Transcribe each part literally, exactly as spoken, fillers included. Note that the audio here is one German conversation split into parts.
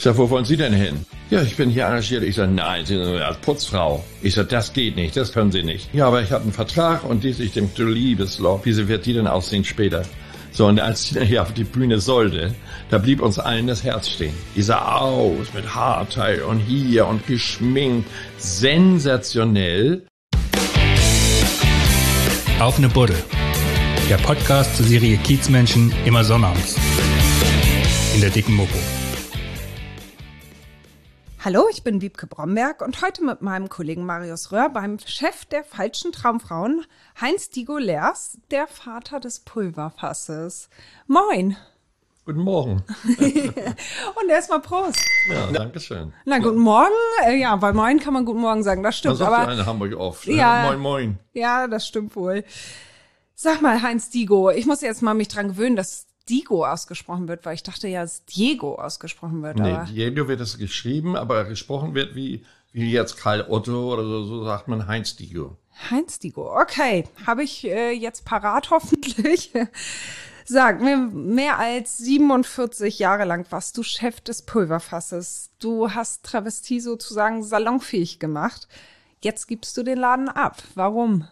sag, wo wollen Sie denn hin? Ja, ich bin hier engagiert. Ich sag, nein, Sie sind als Putzfrau. Ich sag, das geht nicht, das können Sie nicht. Ja, aber ich habe einen Vertrag und dies, ich denke, du liebes Loch, wie wird die denn aussehen später? So, und als sie hier auf die Bühne sollte, da blieb uns allen das Herz stehen. Die sah aus mit Haarteil und hier und geschminkt. Sensationell. Auf ne Buddel. Der Podcast zur Serie Kiezmenschen immer sonnabends. In der dicken Mopo. Hallo, ich bin Wiebke Bromberg und heute mit meinem Kollegen Marius Röhr beim Chef der falschen Traumfrauen, Heinz-Diego Leers, der Vater des Pulverfasses. Moin. Guten Morgen. Und erstmal Prost. Ja, danke schön. Na, guten Morgen. Äh, ja, bei Moin kann man guten Morgen sagen, das stimmt. Das sagt aber ja in Hamburg oft. Ja, moin, moin. Ja, das stimmt wohl. Sag mal, Heinz-Diego, ich muss jetzt mal mich dran gewöhnen, dass Diego ausgesprochen wird, weil ich dachte ja, dass Diego ausgesprochen wird. Nee, aber Diego wird es geschrieben, aber gesprochen wird wie, wie jetzt Karl Otto oder so, so sagt man Heinz-Diego. Heinz-Diego, okay. Habe ich äh, jetzt parat hoffentlich. Sag mir, mehr als siebenundvierzig Jahre lang warst du Chef des Pulverfasses. Du hast Travestie sozusagen salonfähig gemacht. Jetzt gibst du den Laden ab. Warum?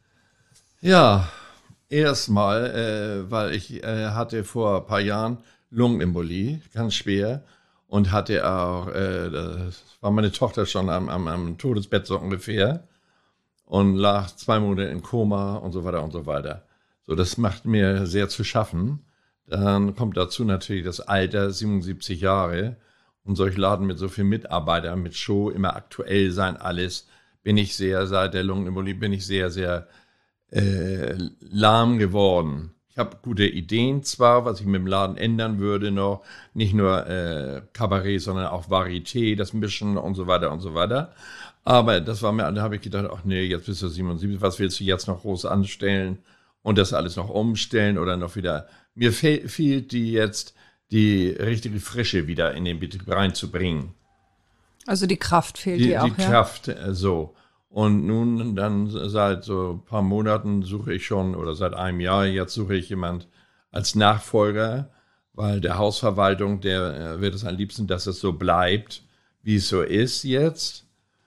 Ja, erstmal, äh, weil ich äh, hatte vor ein paar Jahren Lungenembolie, ganz schwer. Und hatte auch, äh, das war meine Tochter schon am, am, am Todesbett so ungefähr. Und lag zwei Monate im Koma und so weiter und so weiter. So, das macht mir sehr zu schaffen. Dann kommt dazu natürlich das Alter, siebenundsiebzig Jahre. Und solche Laden mit so vielen Mitarbeitern, mit Show, immer aktuell sein, alles, bin ich sehr, seit der Lungenembolie bin ich sehr, sehr äh, lahm geworden. Ich habe gute Ideen zwar, was ich mit dem Laden ändern würde noch. Nicht nur äh, Kabarett, sondern auch Varieté, das Mischen und so weiter und so weiter. Aber das war mir, da habe ich gedacht, ach nee, jetzt bist du siebenundsiebzig, was willst du jetzt noch groß anstellen? Und das alles noch umstellen oder noch wieder. Mir fe- fehlt die jetzt, die richtige Frische wieder in den Betrieb reinzubringen. Also die Kraft fehlt Die, dir auch, die ja? Kraft, äh, so. Und nun dann seit so ein paar Monaten suche ich schon, oder seit einem Jahr jetzt suche ich jemand als Nachfolger, weil der Hausverwaltung, der äh, wird es am liebsten, dass es so bleibt, wie es so ist jetzt.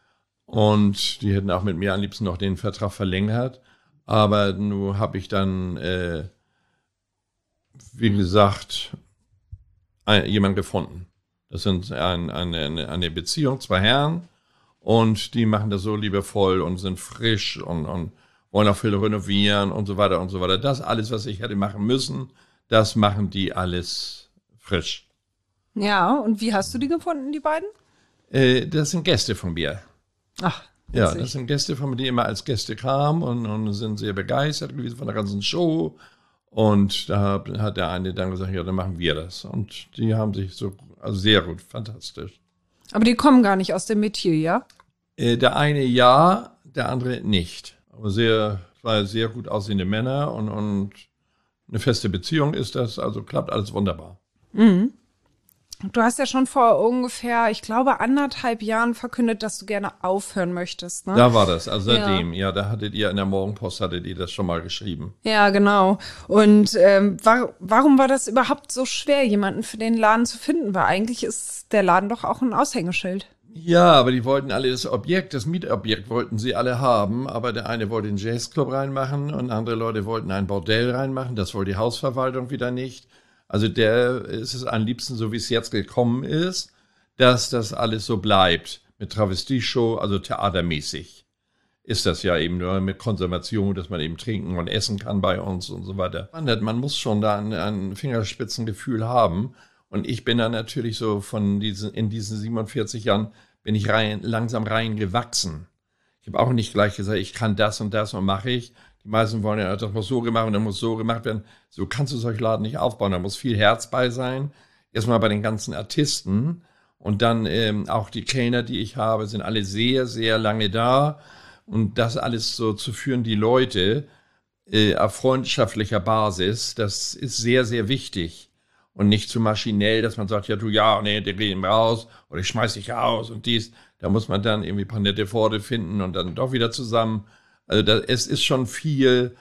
Und die hätten auch mit mir am liebsten noch den Vertrag verlängert. Aber nun habe ich dann, äh, wie gesagt, ein, jemand gefunden. Das sind ein, eine, eine Beziehung, zwei Herren. Und die machen das so liebevoll und sind frisch und, und wollen auch viel renovieren und so weiter und so weiter. Das alles, was ich hätte machen müssen, das machen die alles frisch. Ja, und wie hast du die gefunden, die beiden? Äh, das sind Gäste von mir. Ach, Ja, witzig. das sind Gäste von mir, die immer als Gäste kamen und, und sind sehr begeistert gewesen von der ganzen Show. Und da hat der eine dann gesagt, ja, dann machen wir das. Und die haben sich so, also sehr gut, fantastisch. Aber die kommen gar nicht aus dem Metier, ja? Äh, der eine ja, der andere nicht. Aber sehr, zwei sehr gut aussehende Männer und, und eine feste Beziehung ist das, also klappt alles wunderbar. Mhm. Du hast ja schon vor ungefähr, ich glaube, anderthalb Jahren verkündet, dass du gerne aufhören möchtest, ne? Da war das, also seitdem, ja. ja, da hattet ihr in der Morgenpost, hattet ihr das schon mal geschrieben. Ja, genau. Und ähm, war, warum war das überhaupt so schwer, jemanden für den Laden zu finden? Weil eigentlich ist der Laden doch auch ein Aushängeschild. Ja, aber die wollten alle das Objekt, das Mietobjekt wollten sie alle haben, aber der eine wollte den Jazzclub reinmachen und andere Leute wollten ein Bordell reinmachen, das wollte die Hausverwaltung wieder nicht. Also der ist es am liebsten, so wie es jetzt gekommen ist, dass das alles so bleibt. Mit Travestieshow, also theatermäßig ist das ja eben nur mit Konservation, dass man eben trinken und essen kann bei uns und so weiter. Man muss schon da ein, ein Fingerspitzengefühl haben. Und ich bin da natürlich so von diesen, in diesen siebenundvierzig Jahren bin ich rein, langsam reingewachsen. Ich habe auch nicht gleich gesagt, ich kann das und das und mache ich. Die meisten wollen ja, das muss so gemacht und dann muss so gemacht werden. So kannst du solche Laden nicht aufbauen. Da muss viel Herz bei sein. Erstmal bei den ganzen Artisten. Und dann ähm, auch die Kellner, die ich habe, sind alle sehr, sehr lange da. Und das alles so zu führen, die Leute äh, auf freundschaftlicher Basis, das ist sehr, sehr wichtig. Und nicht zu maschinell, dass man sagt, ja, du, ja, nee, der geht raus oder ich schmeiß dich raus und dies. Da muss man dann irgendwie ein paar nette Worte finden und dann doch wieder zusammen. Also da, es ist schon viel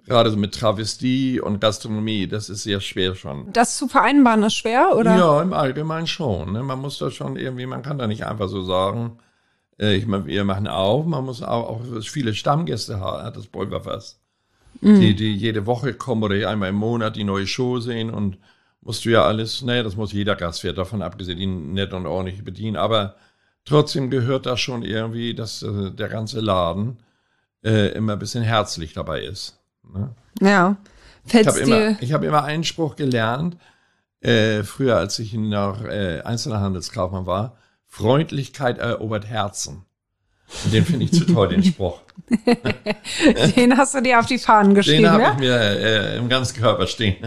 Gerade so mit Travestie und Gastronomie, das ist sehr schwer schon. Das zu vereinbaren ist schwer, oder? Ja, im Allgemeinen schon. Ne? Man muss da schon irgendwie, man kann da nicht einfach so sagen, äh, ich meine, wir machen auf, man muss auch, auch viele Stammgäste haben, hat das Pulverfass. Mhm. Die, die jede Woche kommen oder einmal im Monat die neue Show sehen und musst du ja alles, ne, das muss jeder Gastwirt, davon abgesehen, die nett und ordentlich bedienen, aber trotzdem gehört da schon irgendwie, dass äh, der ganze Laden äh, immer ein bisschen herzlich dabei ist. Ne? Ja. Fällt's ich habe immer, ich hab immer einen Spruch gelernt, äh, früher als ich noch äh, Einzelhandelskaufmann war, Freundlichkeit erobert Herzen. Und den finde ich zu toll, den Spruch. Den hast du dir auf die Fahnen geschrieben, Den habe ja? ich mir äh, im ganzen Körper stehen.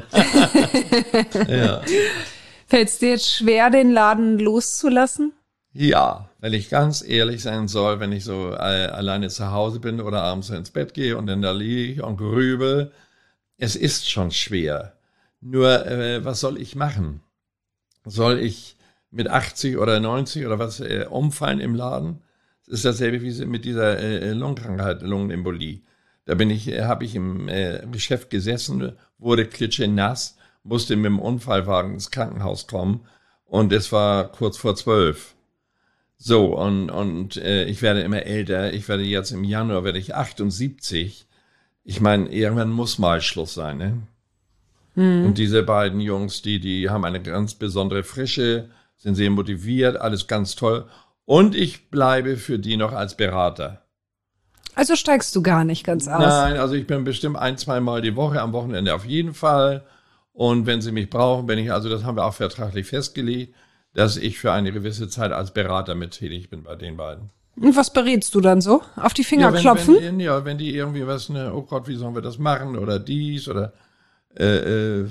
Ja. Fällt es dir jetzt schwer, den Laden loszulassen? Ja, weil ich ganz ehrlich sein soll, wenn ich so äh, alleine zu Hause bin oder abends ins Bett gehe und dann da liege ich und grübel, es ist schon schwer. Nur, äh, was soll ich machen? Soll ich mit achtzig oder neunzig oder was äh, umfallen im Laden? Das ist dasselbe wie mit dieser äh, Lungenkrankheit, Lungenembolie. Da bin ich, äh, habe ich im äh, Geschäft gesessen, wurde klitschenass, musste mit dem Unfallwagen ins Krankenhaus kommen und es war kurz vor zwölf. So, und, und äh, ich werde immer älter. Ich werde jetzt im Januar, werde ich achtundsiebzig. Ich meine, irgendwann muss mal Schluss sein, ne? Mhm. Und diese beiden Jungs, die, die haben eine ganz besondere Frische, sind sehr motiviert, alles ganz toll. Und ich bleibe für die noch als Berater. Also steigst du gar nicht ganz aus? Nein, also ich bin bestimmt ein, zwei Mal die Woche, am Wochenende auf jeden Fall. Und wenn sie mich brauchen, bin ich, also das haben wir auch vertraglich festgelegt, dass ich für eine gewisse Zeit als Berater mit tätig bin bei den beiden. Und was berätst du dann so? Auf die Finger ja, wenn, klopfen? Wenn, ja, wenn die irgendwie was, ne, oh Gott, wie sollen wir das machen oder dies oder, äh, äh,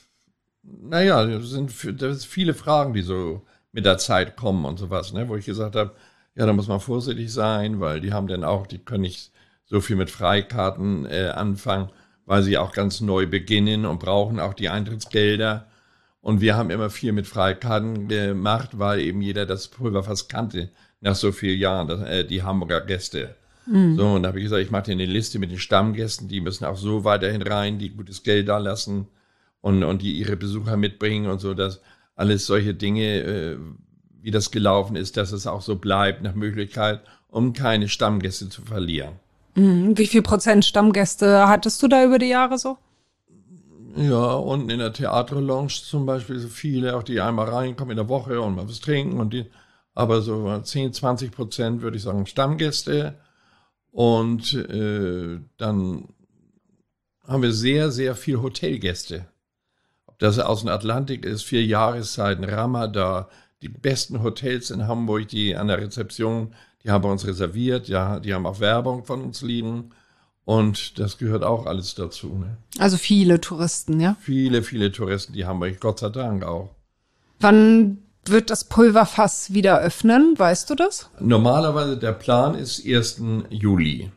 naja, das sind, das sind viele Fragen, die so mit der Zeit kommen und sowas, ne, wo ich gesagt habe, ja, da muss man vorsichtig sein, weil die haben dann auch, die können nicht so viel mit Freikarten äh, anfangen, weil sie auch ganz neu beginnen und brauchen auch die Eintrittsgelder. Und wir haben immer viel mit Freikarten gemacht, weil eben jeder das Pulverfass kannte nach so vielen Jahren, das, äh, die Hamburger Gäste. Mhm. So, und da habe ich gesagt, ich mache dir eine Liste mit den Stammgästen, die müssen auch so weiterhin rein, die gutes Geld da lassen und, und die ihre Besucher mitbringen und so, dass alles solche Dinge, äh, wie das gelaufen ist, dass es auch so bleibt nach Möglichkeit, um keine Stammgäste zu verlieren. Mhm. Wie viel Prozent Stammgäste hattest du da über die Jahre so? Ja, unten in der Theaterlounge zum Beispiel so viele, auch die einmal reinkommen in der Woche und mal was trinken und die, aber so zehn, zwanzig Prozent würde ich sagen Stammgäste und äh, dann haben wir sehr, sehr viel Hotelgäste. Ob das aus dem Atlantik ist, vier Jahreszeiten, Ramadan, die besten Hotels in Hamburg, die an der Rezeption, die haben bei uns reserviert, ja, die haben auch Werbung von uns liegen. Und das gehört auch alles dazu. Ne? Also viele Touristen, ja? Viele, viele Touristen, die haben wir, Gott sei Dank auch. Wann wird das Pulverfass wieder öffnen? Weißt du das? Normalerweise der Plan ist ersten Juli.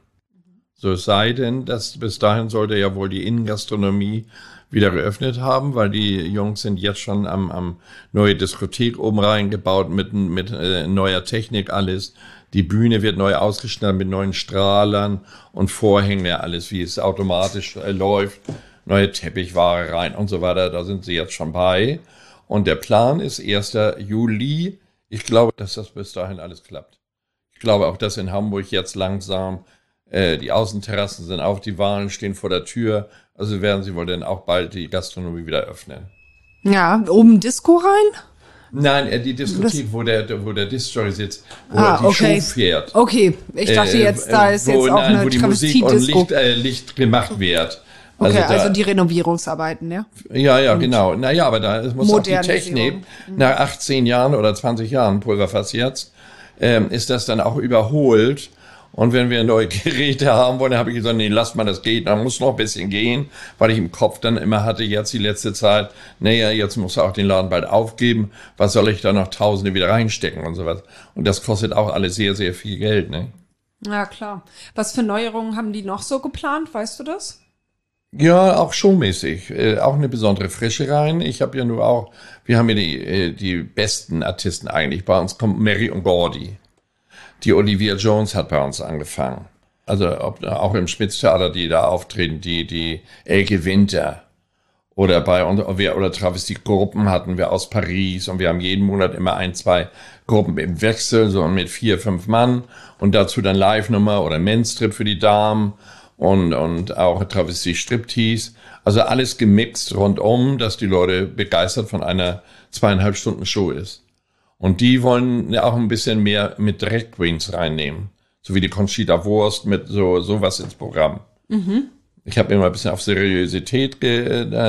So es sei denn, dass bis dahin sollte ja wohl die Innengastronomie wieder geöffnet haben, weil die Jungs sind jetzt schon am, am neue Diskothek oben reingebaut mit, mit äh, neuer Technik alles. Die Bühne wird neu ausgestattet mit neuen Strahlern und Vorhängen, ja alles, wie es automatisch äh, läuft. Neue Teppichware rein und so weiter, da sind sie jetzt schon bei. Und der Plan ist ersten Juli. Ich glaube, dass das bis dahin alles klappt. Ich glaube auch, dass in Hamburg jetzt langsam äh, die Außenterrassen sind auf, die Wahlen stehen vor der Tür. Also werden sie wohl dann auch bald die Gastronomie wieder öffnen. Ja, oben Disco rein? Nein, die Diskothek, wo der, wo der Disc-Jockey sitzt, wo ah, er die okay. Show fährt. Okay, ich dachte jetzt, da ist wo, jetzt auch nein, eine wo die Musik und Travestie-Disco. Licht, äh, Licht gemacht wird. Also, okay, da, also die Renovierungsarbeiten, ja? Ja, ja, und genau. Naja, aber da muss auch die Technik, mhm. nach achtzehn Jahren oder zwanzig Jahren Pulverfass jetzt, ähm, ist das dann auch überholt. Und wenn wir neue Geräte haben wollen, dann habe ich gesagt, nee, lass mal, das geht, dann muss noch ein bisschen gehen, weil ich im Kopf dann immer hatte, jetzt die letzte Zeit, naja, jetzt muss er auch den Laden bald aufgeben, was soll ich da noch Tausende wieder reinstecken und sowas. Und das kostet auch alles sehr, sehr viel Geld, ne? Ja, klar. Was für Neuerungen haben die noch so geplant, weißt du das? Ja, auch showmäßig, äh, auch eine besondere Frische rein. Ich habe ja nur auch, wir haben ja die, äh, die besten Artisten eigentlich, bei uns kommt Mary und Gordy. Die Olivia Jones hat bei uns angefangen. also ob, auch im Schmitz-Theater, die da auftreten, die, die Elke Winter oder bei wir oder Travestiegruppen hatten wir aus Paris und wir haben jeden Monat immer ein, zwei Gruppen im Wechsel, so mit vier, fünf Mann und dazu dann Live-Nummer oder Men's-Strip für die Damen und, und auch Travestie-Striptease. Also alles gemixt rundum, dass die Leute begeistert von einer zweieinhalb Stunden Show ist. Und die wollen ja auch ein bisschen mehr mit Drag Queens reinnehmen. So wie die Conchita Wurst mit so sowas ins Programm. Mhm. Ich habe immer ein bisschen auf Seriosität ge,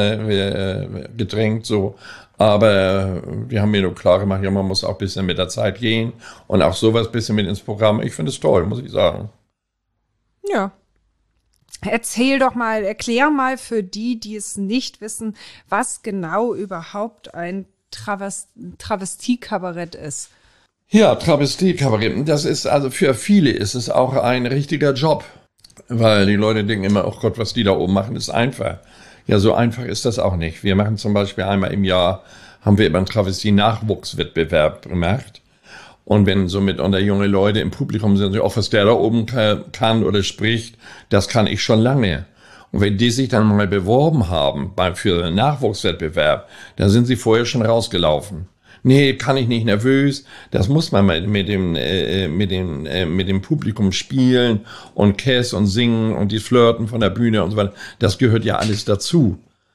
äh, gedrängt, so. Aber die haben mir nur klar gemacht, ja, man muss auch ein bisschen mit der Zeit gehen und auch sowas ein bisschen mit ins Programm. Ich finde es toll, muss ich sagen. Ja. Erzähl doch mal, erklär mal für die, die es nicht wissen, was genau überhaupt ein Travest- Travestie-Kabarett ist. Ja, Travestie-Kabarett, das ist, also für viele ist es auch ein richtiger Job. Weil die Leute denken immer, oh Gott, was die da oben machen, ist einfach. Ja, so einfach ist das auch nicht. Wir machen zum Beispiel einmal im Jahr, haben wir immer einen Travestie-Nachwuchswettbewerb gemacht. Und wenn so mitunter junge Leute im Publikum sind, so, oh, was der da oben kann oder spricht, das kann ich schon lange. Und wenn die sich dann mal beworben haben beim, für einen Nachwuchswettbewerb, dann sind sie vorher schon rausgelaufen. Nee, kann ich nicht, nervös. Das muss man mit, mit dem äh, mit dem äh, mit dem Publikum spielen und Käs und singen und die Flirten von der Bühne und so weiter. Das gehört ja alles dazu.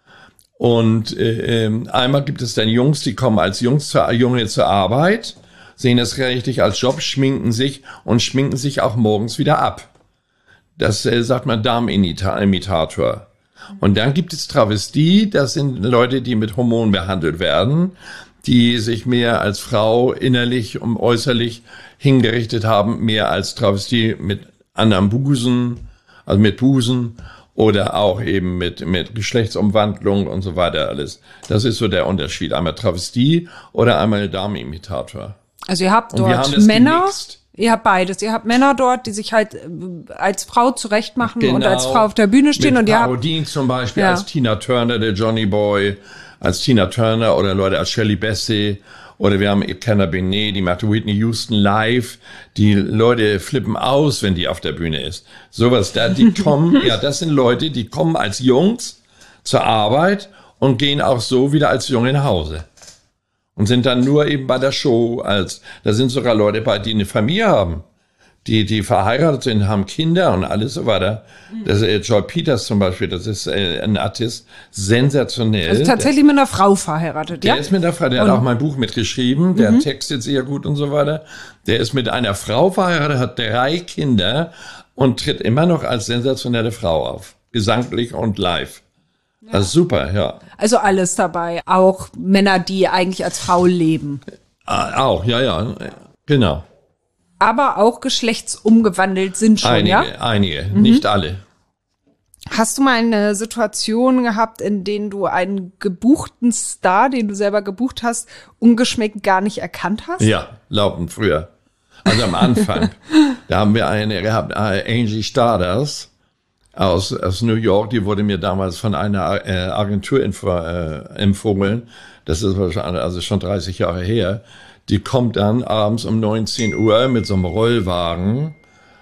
Und äh, einmal gibt es dann Jungs, die kommen als Jungs zur, Junge zur Arbeit, sehen das richtig als Job, schminken sich und schminken sich auch morgens wieder ab. Das äh, sagt man Darmimitator. Und dann gibt es Travestie, das sind Leute, die mit Hormonen behandelt werden, die sich mehr als Frau innerlich und äußerlich hingerichtet haben, mehr als Travestie mit anderem Busen, also mit Busen oder auch eben mit mit Geschlechtsumwandlung und so weiter alles. Das ist so der Unterschied. Einmal Travestie oder einmal Darmimitator. Also ihr habt dort Männer, gemixt. Ihr habt beides. Ihr habt Männer dort, die sich halt als Frau zurechtmachen genau, und als Frau auf der Bühne stehen. Mit und ihr Parodien habt zum Beispiel ja. als Tina Turner, der Johnny Boy, als Tina Turner oder Leute als Shirley Bassey oder wir haben Kenna Benet, die macht Whitney Houston live. Die Leute flippen aus, wenn die auf der Bühne ist. Sowas da, die kommen, ja, das sind Leute, die kommen als Jungs zur Arbeit und gehen auch so wieder als Junge nach Hause. Und sind dann nur eben bei der Show als, da sind sogar Leute bei, die eine Familie haben. Die, die verheiratet sind, haben Kinder und alles so weiter. Das ist äh, Joy Peters zum Beispiel, das ist äh, ein Artist, sensationell. Also tatsächlich mit einer Frau verheiratet, der ja? Der ist mit einer Frau, der und? hat auch mein Buch mitgeschrieben, der mhm. textet sehr gut und so weiter. Der ist mit einer Frau verheiratet, hat drei Kinder und tritt immer noch als sensationelle Frau auf. Gesanglich und live. Ja. Also super, ja. Also alles dabei, auch Männer, die eigentlich als Frau leben. Ah, auch, ja, ja, genau. Aber auch geschlechtsumgewandelt sind schon, einige, ja? Einige, mhm. nicht alle. Hast du mal eine Situation gehabt, in denen du einen gebuchten Star, den du selber gebucht hast, ungeschminkt gar nicht erkannt hast? Ja, laufend früher. Also am Anfang. Da haben wir eine gehabt, Angie Stardust aus, aus New York. Die wurde mir damals von einer äh, Agentur info, äh, empfohlen. Das ist also schon dreißig Jahre her. Die kommt dann abends um neunzehn Uhr mit so einem Rollwagen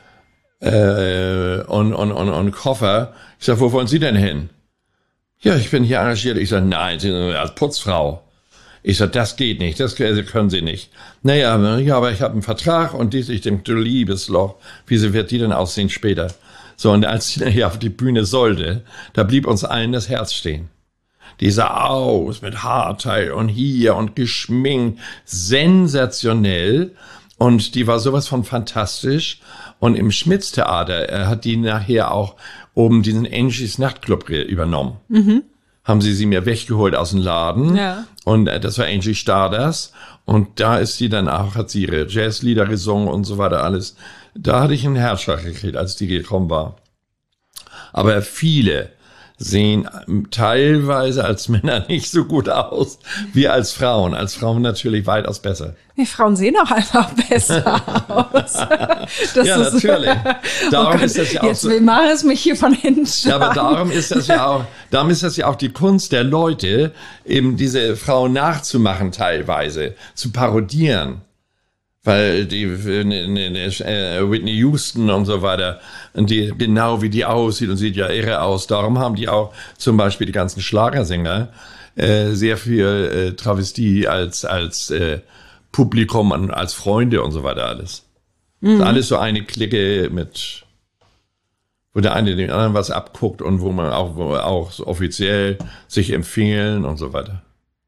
äh, und, und, und, und Koffer. Ich sag, wo wollen Sie denn hin? Ja, ich bin hier engagiert. Ich sag, nein, Sie sind als Putzfrau. Ich sag, das geht nicht, das können Sie nicht. Naja, ja, aber ich habe einen Vertrag und dies, ich denke, du liebes Loch, wie wird die denn aussehen später? So, und als sie hier auf die Bühne sollte, da blieb uns allen das Herz stehen. Die sah aus mit Haarteil und hier und geschminkt, sensationell. Und die war sowas von fantastisch. Und im Schmitz-Theater äh, hat die nachher auch oben diesen Angies Nachtclub übernommen. Mhm. Haben sie sie mir weggeholt aus dem Laden. Ja. Und äh, das war Angie Stardust. Und da ist sie dann auch, hat sie ihre Jazzlieder gesungen und so weiter alles. Da hatte ich einen Herzschlag gekriegt, als die gekommen war. Aber viele sehen teilweise als Männer nicht so gut aus wie als Frauen. Als Frauen natürlich weitaus besser. Die Frauen sehen auch einfach besser aus. Das ja, ist, natürlich. Darum oh ist das ja auch jetzt so. will Marius mich hier von hinten schauen. Ja, aber darum ist das ja auch, darum ist das ja auch die Kunst der Leute, eben diese Frauen nachzumachen teilweise, zu parodieren. Weil die ne, ne, ne, Whitney Houston und so weiter, und die, genau wie die aussieht und sieht ja irre aus. Darum haben die auch zum Beispiel die ganzen Schlagersänger äh, sehr viel äh, Travestie als als äh, Publikum und als Freunde und so weiter alles. Mhm. Das ist alles so eine Clique mit, wo der eine den anderen was abguckt und wo man auch, wo man auch so offiziell sich empfehlen und so weiter.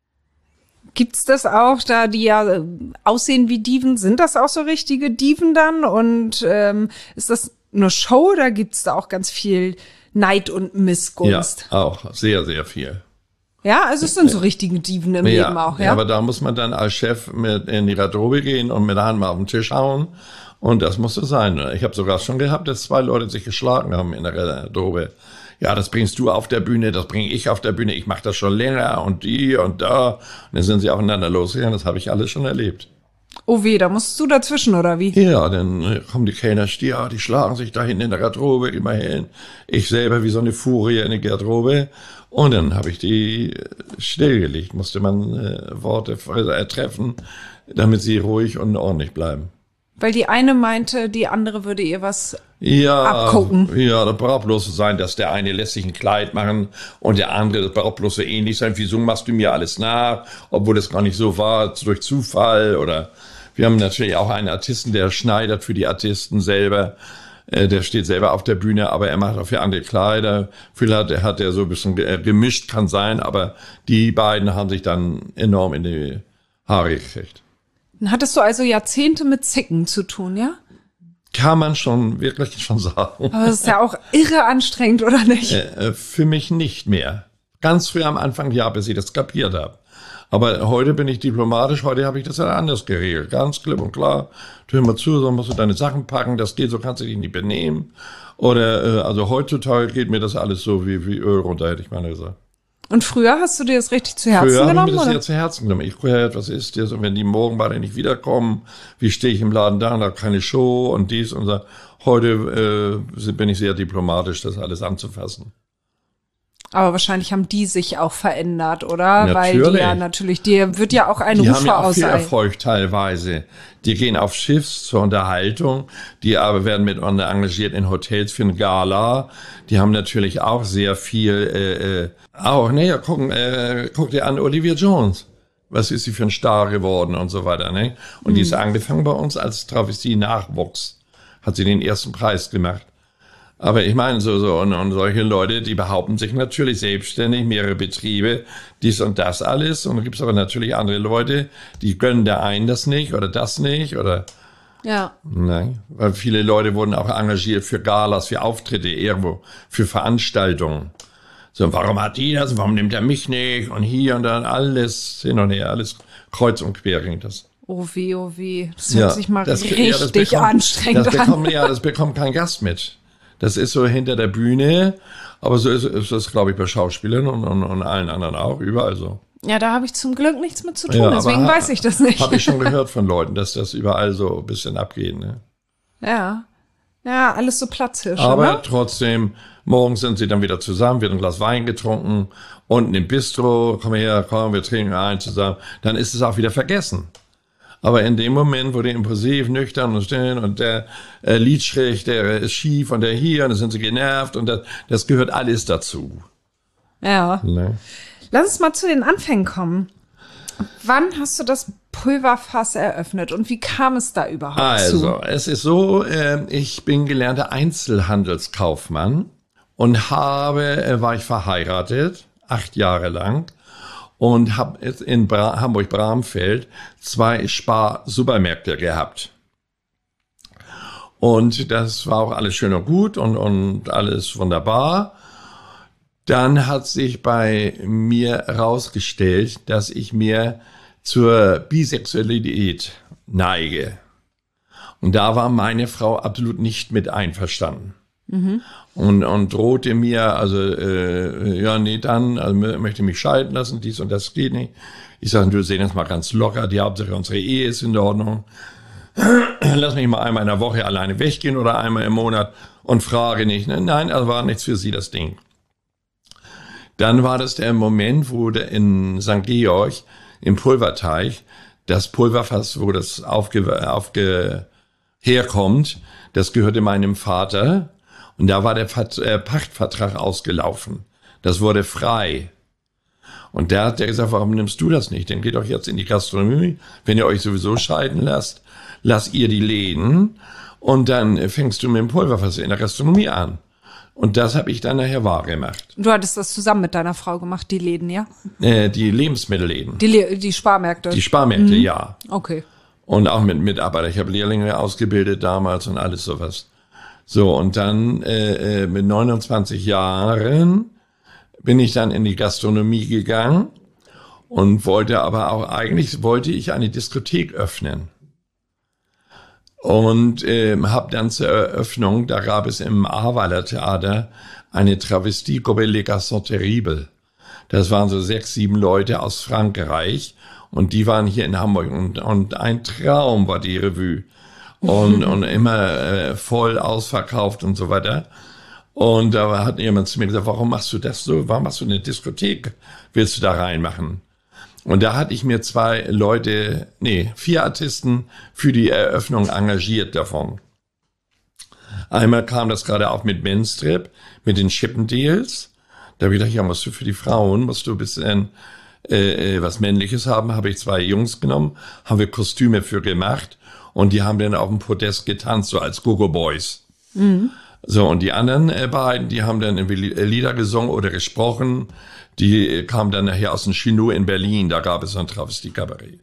Gibt's das auch, da die ja aussehen wie Diven, sind das auch so richtige Diven dann? Und ähm, ist das nur Show oder gibt's da auch ganz viel Neid und Missgunst? Ja, auch sehr, sehr viel. Ja, also es sind so richtige Diven im ja, Leben auch, ja? Ja, aber da muss man dann als Chef mit in die Garderobe gehen und mit der Hand mal auf den Tisch hauen. Und das muss so sein. Ich habe sogar schon gehabt, dass zwei Leute sich geschlagen haben in der Garderobe. Ja, das bringst du auf der Bühne, das bringe ich auf der Bühne, ich mache das schon länger und die und da. Und dann sind sie aufeinander losgegangen, das habe ich alles schon erlebt. Oh weh, da musst du dazwischen, oder wie? Ja, dann kommen die Kellner, ja, die schlagen sich da hinten in der Garderobe immerhin. Ich selber wie so eine Furie in der Garderobe. Und dann habe ich die stillgelegt, musste man äh, Worte treffen, damit sie ruhig und ordentlich bleiben. Weil die eine meinte, die andere würde ihr was ja, abgucken. Ja, das braucht bloß so sein, dass der eine lässt sich ein Kleid machen und der andere, das braucht bloß so ähnlich sein. Wieso machst du mir alles nach, obwohl das gar nicht so war, durch Zufall oder... Wir haben natürlich auch einen Artisten, der schneidert für die Artisten selber. Äh, der steht selber auf der Bühne, aber er macht auch für andere Kleider. Vielleicht hat, hat er so ein bisschen gemischt, kann sein, aber die beiden haben sich dann enorm in die Haare gekriegt. Dann hattest du also Jahrzehnte mit Zicken zu tun, ja? Kann man schon, wirklich schon sagen. Aber das ist ja auch irre anstrengend, oder nicht? Äh, für mich nicht mehr. Ganz früh am Anfang, ja, bis ich das kapiert habe. Aber heute bin ich diplomatisch, heute habe ich das ja anders geregelt. Ganz klipp und klar. Du hör mal zu, so musst du deine Sachen packen, das geht, so kannst du dich nicht benehmen. Oder, äh, also heutzutage geht mir das alles so wie, wie Öl runter, hätte ich mal gesagt. Und früher hast du dir das richtig zu Herzen früher genommen? Früher habe ich mir das oder? sehr zu Herzen genommen. Ich gucke, was ist das? Und wenn die morgen beide nicht wiederkommen, wie stehe ich im Laden da, da keine Show und dies und so. Heute äh, bin ich sehr diplomatisch, das alles anzufassen. Aber wahrscheinlich haben die sich auch verändert, oder? Natürlich. Weil die ja natürlich, dir wird ja auch ein Die Rufer haben ja auch aus. viel Erfolg teilweise. Die gehen auf Schiffs zur Unterhaltung, die aber werden miteinander engagiert in Hotels für eine Gala. Die haben natürlich auch sehr viel, äh, äh, auch, ne, ja, gucken, äh, guck dir an, Olivia Jones. Was ist sie für ein Star geworden und so weiter, ne? Und mhm. die ist angefangen bei uns als Travestie-Nachwuchs. Hat sie den ersten Preis gemacht. Aber ich meine, so, so, und, und solche Leute, die behaupten sich natürlich selbstständig, mehrere Betriebe, dies und das alles. Und dann gibt es aber natürlich andere Leute, die gönnen der einen das nicht oder das nicht oder. Ja. Nein, weil viele Leute wurden auch engagiert für Galas, für Auftritte irgendwo, für Veranstaltungen. So, warum hat die das? Warum nimmt er mich nicht? Und hier und dann alles hin und her, alles kreuz und quer ging das. Oh weh, oh weh. Das hört ja, sich mal das, richtig ja, das bekommt, anstrengend das bekommt, an. Ja, das bekommt kein Gast mit. Das ist so hinter der Bühne, aber so ist, ist das, glaube ich, bei Schauspielern und, und, und allen anderen auch, überall so. Ja, da habe ich zum Glück nichts mit zu tun, ja, deswegen weiß ich das nicht. Habe ich schon gehört von Leuten, dass das überall so ein bisschen abgeht. Ne? Ja, ja, alles so Platzhirsche. Aber ne? trotzdem, morgens sind sie dann wieder zusammen, wird ein Glas Wein getrunken, unten im Bistro, komm her, komm, wir trinken ein zusammen, dann ist es auch wieder vergessen. Aber in dem Moment, wo die impulsiv, nüchtern und still und der äh, Lidstrich, der ist schief und der hier und dann sind sie genervt und das, das gehört alles dazu. Ja. Ne? Lass uns mal zu den Anfängen kommen. Wann hast du das Pulverfass eröffnet und wie kam es da überhaupt also, zu? Also, es ist so, äh, ich bin gelernter Einzelhandelskaufmann und habe, äh, war ich verheiratet, acht Jahre lang. Und habe in Bra- Hamburg-Bramfeld zwei Spar-Supermärkte gehabt. Und das war auch alles schön und gut und, und alles wunderbar. Dann hat sich bei mir herausgestellt, dass ich mir zur Bisexualität neige. Und da war meine Frau absolut nicht mit einverstanden. Mhm. Und, und drohte mir, also, äh, ja, nee, dann, also möchte mich scheiden lassen, dies und das geht nicht. Ich sage, du sehen jetzt mal ganz locker, die Hauptsache unsere Ehe ist in Ordnung. Lass mich mal einmal in der Woche alleine weggehen oder einmal im Monat und frage nicht. Nein, also war nichts für sie, das Ding. Dann war das der Moment, wo der in Sankt Georg im Pulverteich das Pulverfass, wo das aufge, aufge, herkommt, das gehörte meinem Vater. Und da war der Vert- äh, Pachtvertrag ausgelaufen. Das wurde frei. Und da hat der gesagt, warum nimmst du das nicht? Dann geht doch jetzt in die Gastronomie. Wenn ihr euch sowieso scheiden lasst, lasst ihr die Läden und dann fängst du mit dem Pulverfass in der Gastronomie an. Und das habe ich dann nachher wahr gemacht. Du hattest das zusammen mit deiner Frau gemacht, die Läden, ja? Äh, die Lebensmittelläden. Die, Le- die Sparmärkte? Die Sparmärkte, mhm. ja. Okay. Und auch mit Mitarbeitern. Ich habe Lehrlinge ausgebildet damals und alles sowas. So, und dann äh, mit neunundzwanzig Jahren bin ich dann in die Gastronomie gegangen und wollte aber auch, eigentlich wollte ich eine Diskothek öffnen. Und äh, habe dann zur Eröffnung, da gab es im Ahrweiler Theater eine Travestiegruppe Les Garçons Terribles. Das waren so sechs, sieben Leute aus Frankreich und die waren hier in Hamburg und, und ein Traum war die Revue. Und, und immer äh, voll ausverkauft und so weiter. Und da hat jemand zu mir gesagt, warum machst du das so? Warum machst du eine Diskothek? Willst du da reinmachen? Und da hatte ich mir zwei Leute, nee, vier Artisten für die Eröffnung engagiert davon. Einmal kam das gerade auch mit Menstrip, mit den Chippendales. Da habe ich gedacht, ja, musst du für die Frauen, musst du ein bisschen äh, was Männliches haben. Habe ich zwei Jungs genommen, haben wir Kostüme für gemacht. Und die haben dann auf dem Podest getanzt, so als Go-Go Boys. Mhm. So, und die anderen äh, beiden, die haben dann irgendwie Lieder gesungen oder gesprochen. Die äh, kamen dann nachher aus dem Chino in Berlin, da gab es so ein Travestie-Kabarett.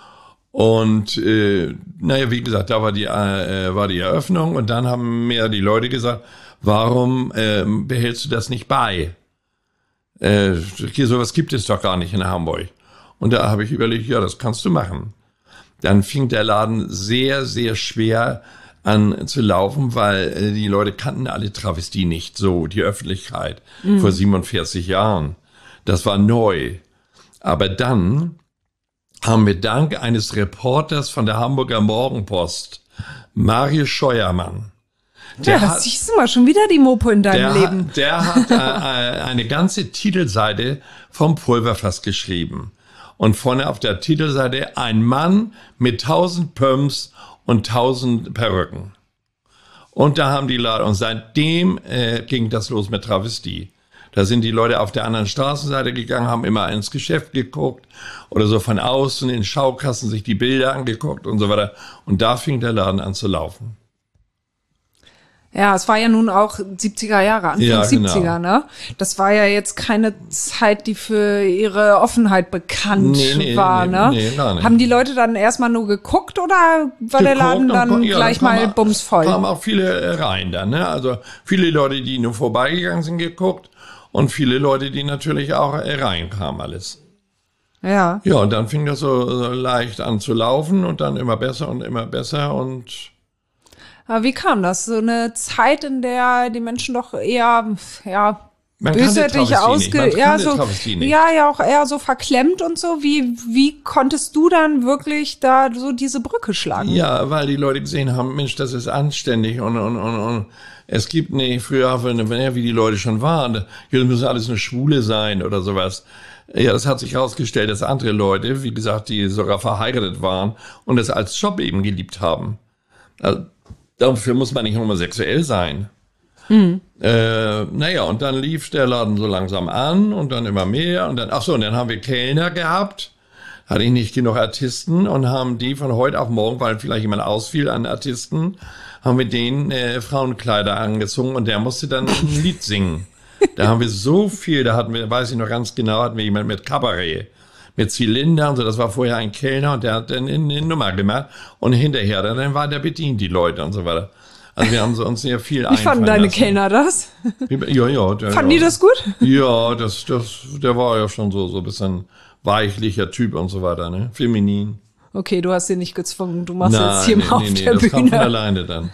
Und, äh, naja, wie gesagt, da war die, äh, war die Eröffnung und dann haben mir die Leute gesagt, warum äh, behältst du das nicht bei? Äh, hier sowas gibt es doch gar nicht in Hamburg. Und da habe ich überlegt, ja, das kannst du machen. Dann fing der Laden sehr, sehr schwer an zu laufen, weil äh, die Leute kannten alle Travestie nicht so, die Öffentlichkeit, mhm. vor siebenundvierzig Jahren. Das war neu. Aber dann haben wir dank eines Reporters von der Hamburger Morgenpost, Marius Scheuermann, der ja, hat, siehst du mal, schon wieder die Mopo in deinem der Leben. Hat, der hat äh, eine ganze Titelseite vom Pulverfass geschrieben. Und vorne auf der Titelseite ein Mann mit tausend Pumps und tausend Perücken. Und da haben die Leute, und seitdem äh, ging das los mit Travestie. Da sind die Leute auf der anderen Straßenseite gegangen, haben immer ins Geschäft geguckt oder so von außen in Schaukasten sich die Bilder angeguckt und so weiter. Und da fing der Laden an zu laufen. Ja, es war ja nun auch siebziger Jahre, Anfang ja, genau. siebziger, ne? Das war ja jetzt keine Zeit, die für ihre Offenheit bekannt nee, nee, war, nee, ne? Nee, gar nicht. Haben die Leute dann erstmal nur geguckt oder war geguckt der Laden dann und, ja, gleich dann mal bumsvoll? Da kamen auch viele rein dann, ne? Also viele Leute, die nur vorbeigegangen sind, geguckt und viele Leute, die natürlich auch reinkamen alles. Ja. Ja, und dann fing das so, so leicht an zu laufen und dann immer besser und immer besser und Aber wie kam das? So eine Zeit, in der die Menschen doch eher, ja, Man bösartig ausge, ja, so, ja, ja, auch eher so verklemmt und so. Wie, wie konntest du dann wirklich da so diese Brücke schlagen? Ja, weil die Leute gesehen haben, Mensch, das ist anständig und, und, und, und es gibt nicht, früher, wie die Leute schon waren, hier müssen alles eine Schwule sein oder sowas. Ja, das hat sich herausgestellt, dass andere Leute, wie gesagt, die sogar verheiratet waren und das als Job eben geliebt haben. Also, dafür muss man nicht homosexuell sein. Mhm. Äh, naja, und dann lief der Laden so langsam an und dann immer mehr und dann, ach so, und dann haben wir Kellner gehabt, hatte ich nicht genug Artisten und haben die von heute auf morgen, weil vielleicht jemand ausfiel an Artisten, haben wir den äh, Frauenkleider angezogen und der musste dann ein Lied singen. Da haben wir so viel, da hatten wir, weiß ich noch ganz genau, hatten wir jemand mit Kabarett. Mit Zylinder und so, das war vorher ein Kellner und der hat dann eine Nummer gemacht und hinterher, dann war der bedient die Leute und so weiter. Also wir haben so uns sehr viel Wie fanden deine lassen. Kellner das? Ja, ja. Der, fanden ja. die das gut? Ja, das, das, der war ja schon so, so ein bisschen weichlicher Typ und so weiter, ne? Feminin. Okay, du hast sie nicht gezwungen, du machst Na, jetzt hier nee, mal auf nee, nee, der das Bühne. kam von alleine dann.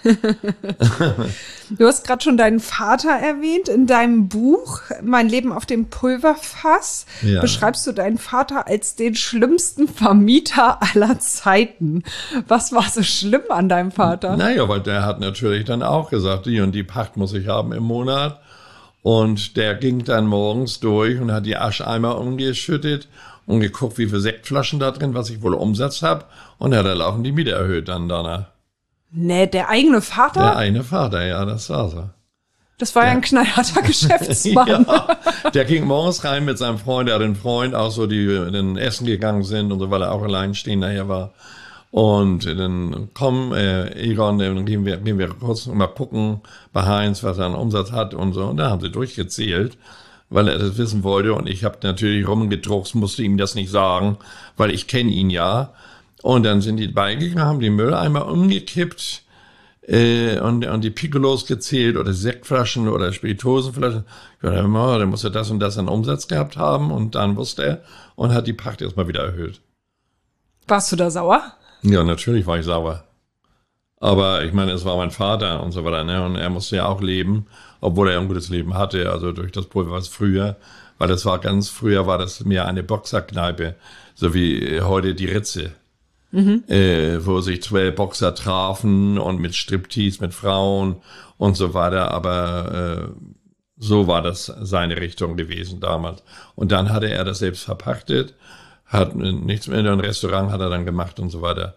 Du hast gerade schon deinen Vater erwähnt. In deinem Buch Mein Leben auf dem Pulverfass ja. beschreibst du deinen Vater als den schlimmsten Vermieter aller Zeiten. Was war so schlimm an deinem Vater? Naja, weil der hat natürlich dann auch gesagt, die und die Pacht muss ich haben im Monat. Und der ging dann morgens durch und hat die Ascheimer umgeschüttet und geguckt, wie viele Sektflaschen da drin, was ich wohl Umsatz habe. Und ja, da laufen die Miete erhöht dann danach. Nee, der eigene Vater? Der eigene Vater, ja, das war so. Das war ja ein knallharter Geschäftsmann. Ja, der ging morgens rein mit seinem Freund, er hat einen Freund, auch so, die dann essen gegangen sind und so, weil er auch alleinstehend nachher war. Und dann komm, äh, Egon, dann gehen wir, gehen wir kurz mal gucken bei Heinz, was er an Umsatz hat und so. Und da haben sie durchgezählt, weil er das wissen wollte. Und ich habe natürlich rumgedruckst, musste ihm das nicht sagen, weil ich kenne ihn ja. Und dann sind die beigegangen, haben die Mülleimer umgekippt äh, und, und die Piccolos gezählt oder Sektflaschen oder Spirituosenflaschen. Ich dachte, oh, der muss ja das und das an Umsatz gehabt haben. Und dann wusste er und hat die Pacht erstmal wieder erhöht. Warst du da sauer? Ja, natürlich war ich sauer. Aber ich meine, es war mein Vater und so weiter, ne? Und er musste ja auch leben, obwohl er ein gutes Leben hatte, also durch das Pulver was früher, weil das war ganz früher war das mehr eine Boxerkneipe, so wie heute die Ritze, mhm. äh, wo sich zwölf Boxer trafen und mit Striptease, mit Frauen und so weiter, aber äh, so war das seine Richtung gewesen damals. Und dann hatte er das selbst verpachtet, hat nichts mehr, ein Restaurant hat er dann gemacht und so weiter.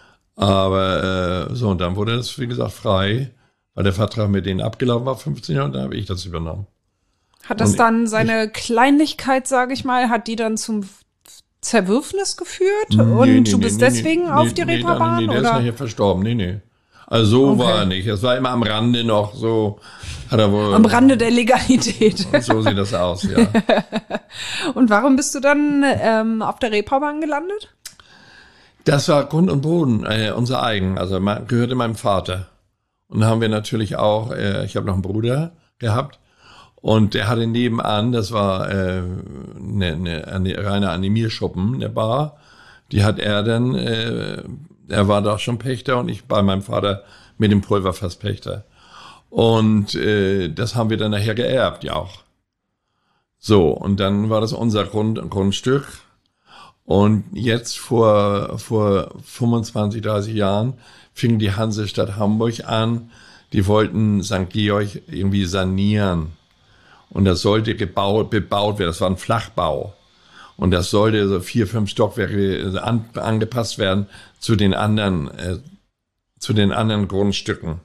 Aber äh, so, und dann wurde das, wie gesagt, frei, weil der Vertrag mit denen abgelaufen war, fünfzehn Jahre, und dann habe ich das übernommen. Hat das und dann seine ich, Kleinlichkeit, sage ich mal, hat die dann zum Zerwürfnis geführt? Nee, und nee, du bist nee, deswegen nee, auf nee, die nee, Reeperbahn? Nee, nee, der oder? ist nachher verstorben, nee, nee. Also so Okay. war er nicht. Es war immer am Rande noch so, hat er wohl. Am Rande der Legalität. Und so sieht das aus, ja. Und warum bist du dann ähm, auf der Reeperbahn gelandet? Das war Grund und Boden, äh, unser eigen, also mein, gehörte meinem Vater. Und da haben wir natürlich auch, äh, ich habe noch einen Bruder gehabt und der hatte nebenan, das war äh, eine, eine, eine reine Animierschuppen, eine Bar, die hat er dann, äh, er war da schon Pächter und ich bei meinem Vater mit dem Pulverfass Pächter. Und äh, das haben wir dann nachher geerbt, ja auch. So, und dann war das unser Grund, Grundstück. Und jetzt vor, vor fünfundzwanzig, dreißig Jahren fing die Hansestadt Hamburg an, die wollten Sankt Georg irgendwie sanieren. Und das sollte gebaut, bebaut werden, das war ein Flachbau. Und das sollte so vier, fünf Stockwerke an, angepasst werden zu den anderen, äh, zu den anderen Grundstücken.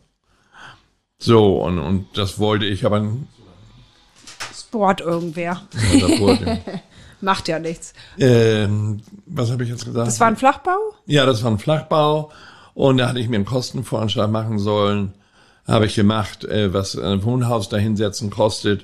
So, und, und das wollte ich aber. Sport irgendwer. Ja, das wollte. Macht ja nichts. Ähm, was habe ich jetzt gesagt? Das war ein Flachbau? Ja, das war ein Flachbau. Und da hatte ich mir einen Kostenvoranschlag machen sollen. Habe ich gemacht, äh, was ein Wohnhaus da hinsetzen kostet.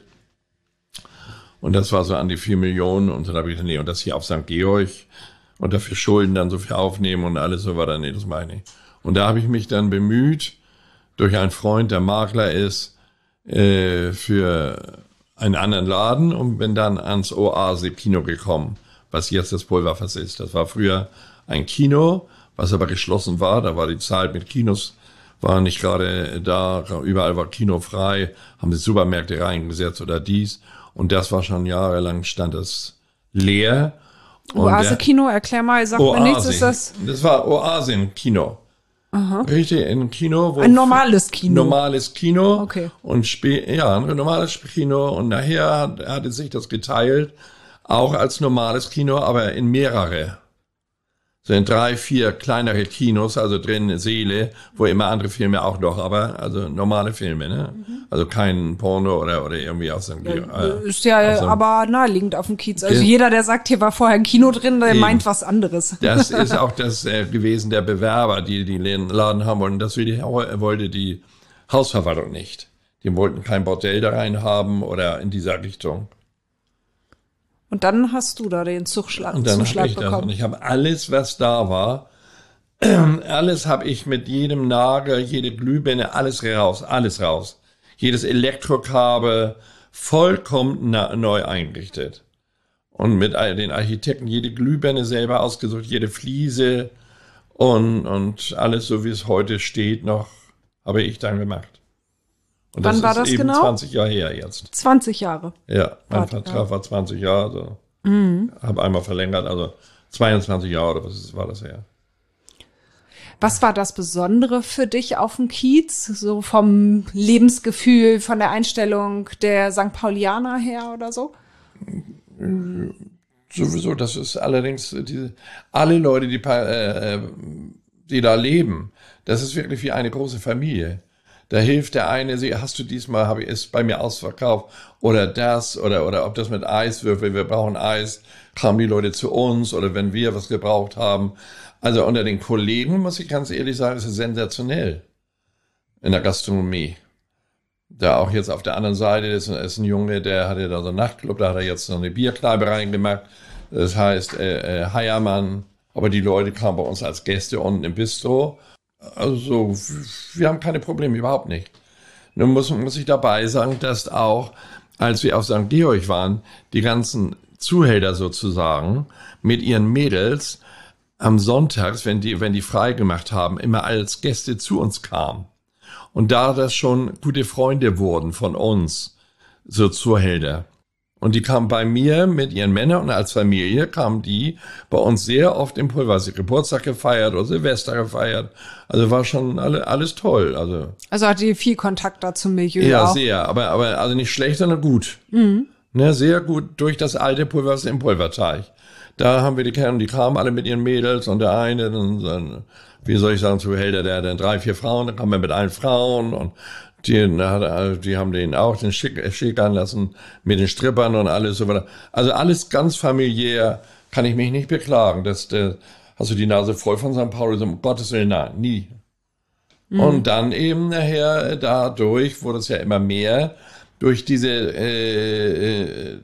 Und das war so an die vier Millionen. Und dann habe ich gesagt, nee, und das hier auf Sankt Georg und dafür Schulden dann so viel aufnehmen und alles so war dann, nee, das meine ich. Und da habe ich mich dann bemüht, durch einen Freund, der Makler ist, äh, für einen anderen Laden und bin dann ans Oase-Kino gekommen, was jetzt das Pulverfass ist. Das war früher ein Kino, was aber geschlossen war. Da war die Zeit mit Kinos, war nicht gerade da, überall war Kino frei, haben die Supermärkte reingesetzt oder dies. Und das war schon jahrelang, stand das leer. Oase-Kino, erklär mal, sag mir nichts, ist das? Das war Oasen-Kino. Aha. Richtig, ein Kino. Wo ein normales Kino. Normales Kino. Okay. Und spe- ja, ein normales Kino. Und nachher hat, hatte sich das geteilt, auch als normales Kino, aber in mehrere. So in drei, vier kleinere Kinos, also drin Seele, wo immer andere Filme auch noch, aber also normale Filme, ne? Mhm. Also kein Porno oder oder irgendwie aus dem äh, äh, Ist ja so, aber naheliegend auf dem Kiez. Also äh, jeder, der sagt, hier war vorher ein Kino drin, der eben. meint was anderes. Das ist auch das äh, gewesen der Bewerber, die die Laden haben wollten. Das wollte die Hausverwaltung nicht. Die wollten kein Bordell da rein haben oder in dieser Richtung. Und dann hast du da den Zuschlag, und dann Zuschlag ich bekommen. Das. Und ich habe alles, was da war, äh, alles habe ich mit jedem Nagel, jede Glühbirne, alles raus, alles raus. Jedes Elektrokabel vollkommen na- neu eingerichtet. Und mit den Architekten jede Glühbirne selber ausgesucht, jede Fliese und, und alles so, wie es heute steht, noch habe ich dann gemacht. Und Wann das war ist das eben genau? zwanzig Jahre her jetzt. zwanzig Jahre. Ja, mein Warte, Vertrag ja. war zwanzig Jahre. Also mhm. Habe einmal verlängert, also zweiundzwanzig Jahre oder was war das her? Was war das Besondere für dich auf dem Kiez? So vom Lebensgefühl, von der Einstellung der Sankt Paulianer her oder so? sowieso, das ist allerdings diese, alle Leute, die, äh, die da leben, das ist wirklich wie eine große Familie. Da hilft der eine, sie, hast du diesmal, habe ich es bei mir ausverkauft oder das oder oder ob das mit Eiswürfel, wir brauchen Eis, kamen die Leute zu uns oder wenn wir was gebraucht haben. Also unter den Kollegen, muss ich ganz ehrlich sagen, ist es sensationell in der Gastronomie. Da auch jetzt auf der anderen Seite ist, ist ein Junge, der hatte da so einen Nachtclub, da hat er jetzt so eine Bierkneipe reingemacht. Das heißt äh, äh, Heiermann, aber die Leute kamen bei uns als Gäste unten im Bistro. Also wir haben keine Probleme, überhaupt nicht. Nun muss, muss ich dabei sagen, dass auch, als wir auf Sankt Georg waren, die ganzen Zuhälter sozusagen mit ihren Mädels am Sonntags, wenn die, wenn die frei gemacht haben, immer als Gäste zu uns kamen. Und da das schon gute Freunde wurden von uns, so Zuhälter. Und die kamen bei mir mit ihren Männern und als Familie kamen die bei uns sehr oft im Pulver. Sie Geburtstag gefeiert oder Silvester gefeiert. Also war schon alle, alles toll. Also, also hatte ihr viel Kontakt da zum Milieu ja, auch. sehr. Aber, aber also nicht schlecht, sondern gut. Mhm. Ne, sehr gut durch das alte Pulver im Pulverteich. Da haben wir die Kerlen, die kamen alle mit ihren Mädels und der eine, dann, dann, wie soll ich sagen, Zuhälter, der hat dann drei, vier Frauen, dann kam er mit allen Frauen und Die, die haben den auch den schick, schickern lassen mit den Strippern und alles so weiter. Also alles ganz familiär, kann ich mich nicht beklagen. Das, das, hast du die Nase voll von Sankt Pauli? Um Gottes Willen, nein, nie. Mhm. Und dann eben nachher dadurch wurde es ja immer mehr durch diese äh, äh,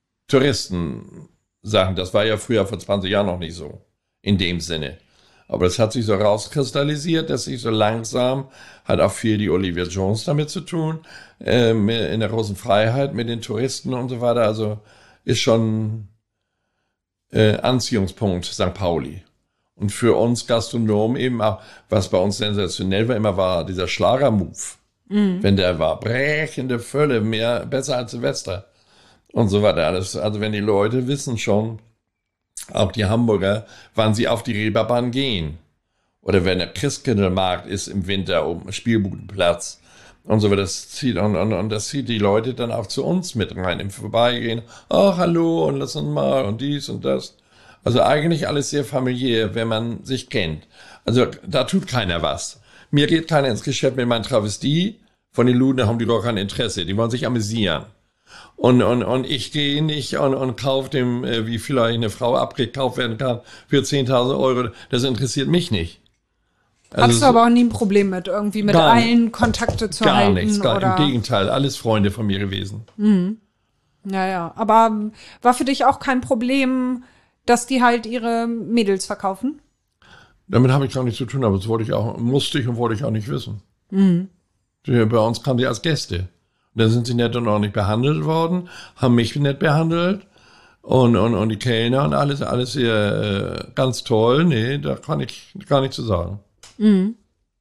Touristensachen. Das war ja früher vor zwanzig Jahren noch nicht so, in dem Sinne. Aber es hat sich so rauskristallisiert, dass sich so langsam hat auch viel die Olivia Jones damit zu tun, äh, in der großen Freiheit mit den Touristen und so weiter. Also ist schon äh, Anziehungspunkt Sankt Pauli. Und für uns Gastronomen eben auch, was bei uns sensationell war, immer war dieser Schlager-Move. Mhm. Wenn der war, brechende Fülle, mehr, besser als Silvester. Und so weiter alles. Also wenn die Leute wissen schon, auch die Hamburger, wann sie auf die Reeperbahn gehen. Oder wenn der Christkindlmarkt ist im Winter um Spielbudenplatz und so weiter. Das zieht, und, und, und das zieht die Leute dann auch zu uns mit rein, im Vorbeigehen. Oh, hallo, und lass uns mal, und dies und das. Also eigentlich alles sehr familiär, wenn man sich kennt. Also da tut keiner was. Mir geht keiner ins Geschäft mit meinen Travestie. Von den Luden haben die doch kein Interesse. Die wollen sich amüsieren. Und, und, und ich gehe nicht und, und kaufe dem, äh, wie vielleicht eine Frau abgekauft werden kann, für zehntausend Euro. Das interessiert mich nicht. Also Hattest du aber auch nie ein Problem mit, irgendwie mit allen Kontakte zu gar halten? Gar nichts, oder? Im Gegenteil, alles Freunde von mir gewesen. Mhm. Ja, ja, aber war für dich auch kein Problem, dass die halt ihre Mädels verkaufen? Damit habe ich gar nichts zu tun, aber das wollte ich auch, musste ich und wollte ich auch nicht wissen. Mhm. Bei uns kamen die als Gäste. Da sind sie nett und ordentlich behandelt worden, haben mich nett behandelt und, und, und die Kellner und alles, alles hier äh, ganz toll. Nee, da kann ich gar nichts zu sagen. Mhm.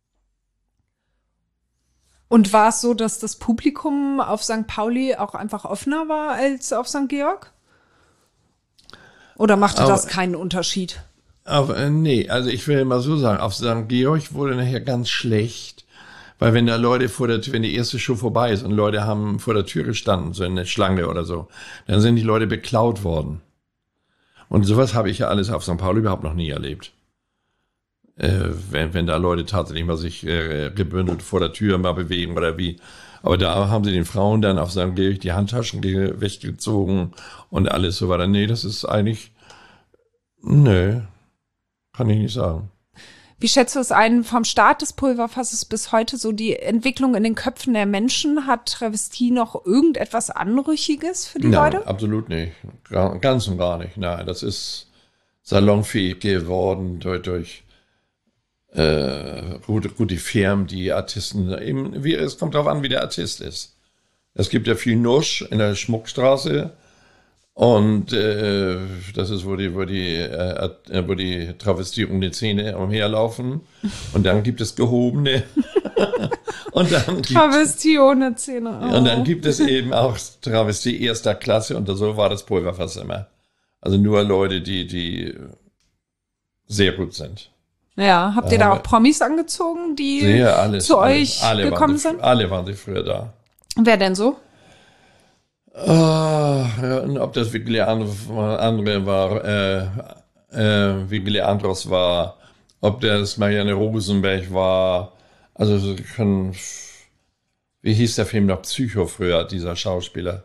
Und war es so, dass das Publikum auf Sankt Pauli auch einfach offener war als auf Sankt Georg? Oder machte aber, das keinen Unterschied? Aber, äh, nee, also ich will mal so sagen, auf Sankt Georg wurde nachher ganz schlecht. Weil wenn da Leute vor der Tür, wenn die erste Show vorbei ist und Leute haben vor der Tür gestanden, so eine Schlange oder so, dann sind die Leute beklaut worden. Und sowas habe ich ja alles auf Sankt Pauli überhaupt noch nie erlebt. Äh, wenn, wenn da Leute tatsächlich mal sich äh, gebündelt vor der Tür mal bewegen oder wie. Aber da haben sie den Frauen dann auf Sankt Georg die Handtaschen weggezogen und alles so weiter. Nee, das ist eigentlich, nee, kann ich nicht sagen. Wie schätzt du es ein, vom Start des Pulverfasses bis heute so die Entwicklung in den Köpfen der Menschen? Hat Travestie noch irgendetwas Anrüchiges für die Nein, Leute? Absolut nicht. Ganz und gar nicht. Nein, das ist salonfähig geworden durch, durch äh, gute, gute Firmen, die Artisten, eben, wie, es kommt darauf an, wie der Artist ist. Es gibt ja viel Nusch in der Schmuckstraße. Und äh, das ist, wo die, wo die, äh, wo die Travestie um die Zähne umherlaufen. Und dann gibt es gehobene. und dann Travestie ohne Zähne. Oh. Und dann gibt es eben auch Travestie erster Klasse. Und so war das Pulverfass immer. Also nur Leute, die, die sehr gut sind. Ja, habt ihr da auch Promis angezogen, die sehr, alles, zu alles, euch alle gekommen sie, sind? Alle waren sie früher da. Wer denn so? Ah, ja, und ob das Vigili andere war, äh, äh, Vigili Andros war, ob das Marianne Rosenberg war, also können, wie hieß der Film noch, Psycho früher, dieser Schauspieler?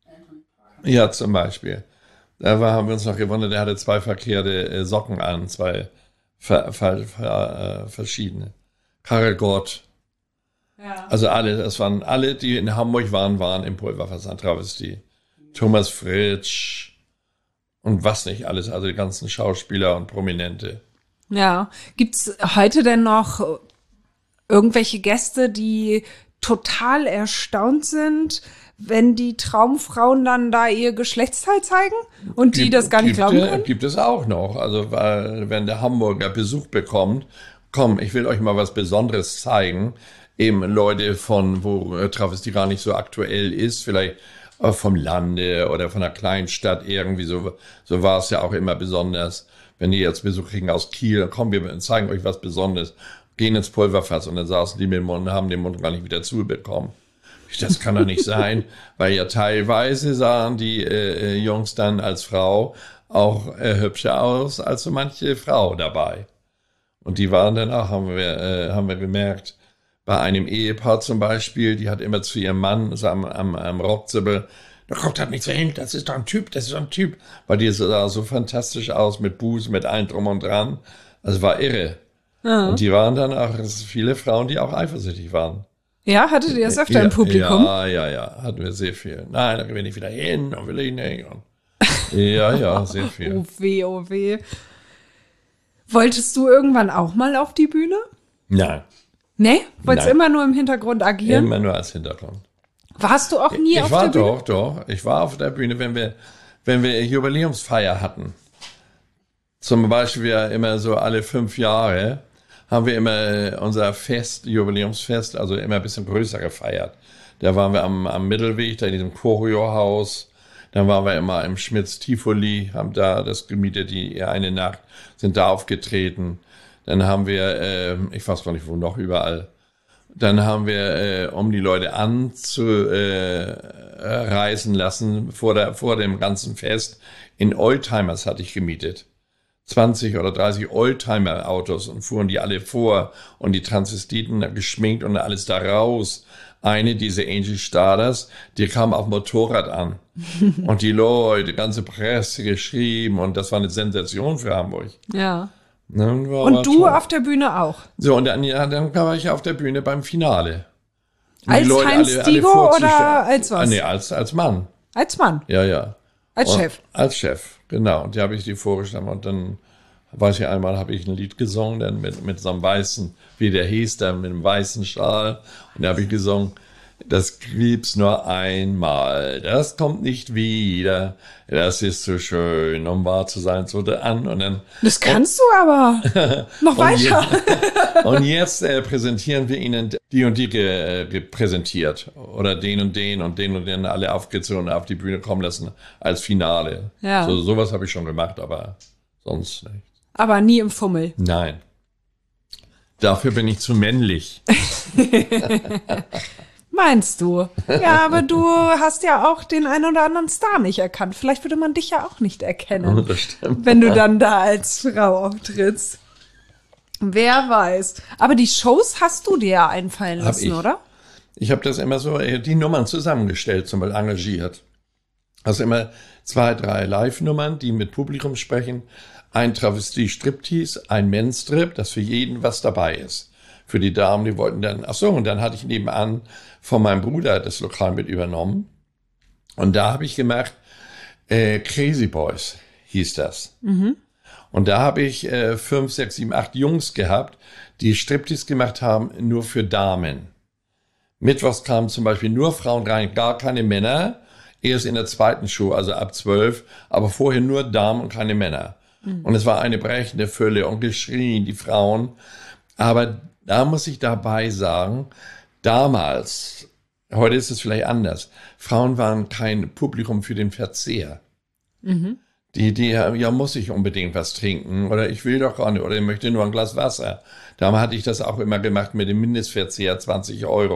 Ja, zum Beispiel. Da war, haben wir uns noch gewundert, der hatte zwei verkehrte äh, Socken an, zwei ver, ver, ver, äh, verschiedene. Karel Gott. Ja. Also alle, das waren alle, die in Hamburg waren, waren im Pulverfass an Travestie. Thomas Fritsch und was nicht alles, also die ganzen Schauspieler und Prominente. Ja, gibt's heute denn noch irgendwelche Gäste, die total erstaunt sind, wenn die Traumfrauen dann da ihr Geschlechtsteil zeigen und die gibt, das gar nicht gibt, glauben können? Gibt es auch noch. Also weil, wenn der Hamburger Besuch bekommt, komm, ich will euch mal was Besonderes zeigen. Eben Leute von, wo Travestie gar nicht so aktuell ist, vielleicht vom Lande oder von einer kleinen Stadt irgendwie, so, so war es ja auch immer besonders. Wenn die jetzt Besuch kriegen aus Kiel, dann kommen wir und zeigen euch was Besonderes, gehen ins Pulverfass und dann saßen die mit dem Mund und haben den Mund gar nicht wieder zubekommen. Das kann doch nicht sein, weil ja teilweise sahen die äh, Jungs dann als Frau auch äh, hübscher aus als so manche Frau dabei. Und die waren dann auch, haben wir, äh, haben wir gemerkt, bei einem Ehepaar zum Beispiel, die hat immer zu ihrem Mann so am, am, am Rockzippel, da kommt halt nicht so hin, das ist doch ein Typ, das ist doch ein Typ. Weil die sah so fantastisch aus mit Busen, mit allem drum und dran. Also war irre. Ja. Und die waren dann auch, viele Frauen, die auch eifersüchtig waren. Ja, hattet ihr das öfter ja, im Publikum? Ja, ja, ja, hatten wir sehr viel. Nein, da bin ich wieder hin und will ich nicht. Und ja, ja, sehr viel. Oh weh, oh weh. Wolltest du irgendwann auch mal auf die Bühne? Nein. Nee? Wolltest du immer nur im Hintergrund agieren? Immer nur als Hintergrund. Warst du auch nie ich auf war der Bühne? Doch, doch. Ich war auf der Bühne, wenn wir, wenn wir Jubiläumsfeier hatten. Zum Beispiel immer so alle fünf Jahre haben wir immer unser Fest, Jubiläumsfest, also immer ein bisschen größer gefeiert. Da waren wir am, am Mittelweg, da in diesem Choreo-Haus. Dann waren wir immer im Schmitz Tivoli, haben da das gemietet, die eine Nacht, sind da aufgetreten. Dann haben wir, äh, ich weiß gar nicht, wo noch überall. Dann haben wir, äh, um die Leute anzureisen äh, lassen, vor, der, vor dem ganzen Fest, in Oldtimers hatte ich gemietet. zwanzig oder dreißig Oldtimer-Autos und fuhren die alle vor und die Transvestiten geschminkt und alles da raus. Eine, diese Angie Stardust, die kam auf Motorrad an. Und die Leute, die ganze Presse geschrieben und das war eine Sensation für Hamburg. Ja. Ne, war, und war du toll. auf der Bühne auch? So, und dann, ja, dann war ich auf der Bühne beim Finale. Und als Heinz alle, Stigo alle oder als was? Ah, nee, als, als Mann. Als Mann? Ja, ja. Als und, Chef? Als Chef, genau. Und die habe ich die vorgestellt. Und dann, weiß ich, einmal habe ich ein Lied gesungen, dann mit, mit so einem weißen, wie der hieß, dann mit einem weißen Schal. Und da habe ich gesungen, das gibt's nur einmal, das kommt nicht wieder, das ist so schön, um wahr zu sein, so an und dann. Das kannst und, du aber noch weiter. Jetzt, und jetzt äh, präsentieren wir Ihnen die und die ge, ge präsentiert oder den und den und den und den alle aufgezogen auf die Bühne kommen lassen als Finale. Ja. So sowas habe ich schon gemacht, aber sonst nicht. Aber nie im Fummel. Nein. Dafür bin ich zu männlich. Meinst du? Ja, aber du hast ja auch den einen oder anderen Star nicht erkannt. Vielleicht würde man dich ja auch nicht erkennen, das stimmt. wenn du dann da als Frau auftrittst. Wer weiß. Aber die Shows hast du dir ja einfallen lassen, ich. oder? Ich habe das immer so, die Nummern zusammengestellt, zum Beispiel engagiert. Also immer zwei, drei Live-Nummern, die mit Publikum sprechen. Ein Travestie-Striptease, ein Men's-Strip, dass für jeden was dabei ist. Für die Damen, die wollten dann, ach so, und dann hatte ich nebenan von meinem Bruder das Lokal mit übernommen. Und da habe ich gemacht, äh, Crazy Boys hieß das. Mhm. Und da habe ich äh, fünf, sechs, sieben, acht Jungs gehabt, die Striptease gemacht haben, nur für Damen. Mittwochs kamen zum Beispiel nur Frauen rein, gar keine Männer. Erst in der zweiten Show, also ab zwölf, aber vorher nur Damen und keine Männer. Mhm. Und es war eine brechende Fülle und geschrien, die Frauen. Aber da muss ich dabei sagen, damals, heute ist es vielleicht anders, Frauen waren kein Publikum für den Verzehr. Mhm. Die, die, ja, muss ich unbedingt was trinken oder ich will doch gar nicht oder ich möchte nur ein Glas Wasser. Damals hatte ich das auch immer gemacht mit dem Mindestverzehr, zwanzig Euro.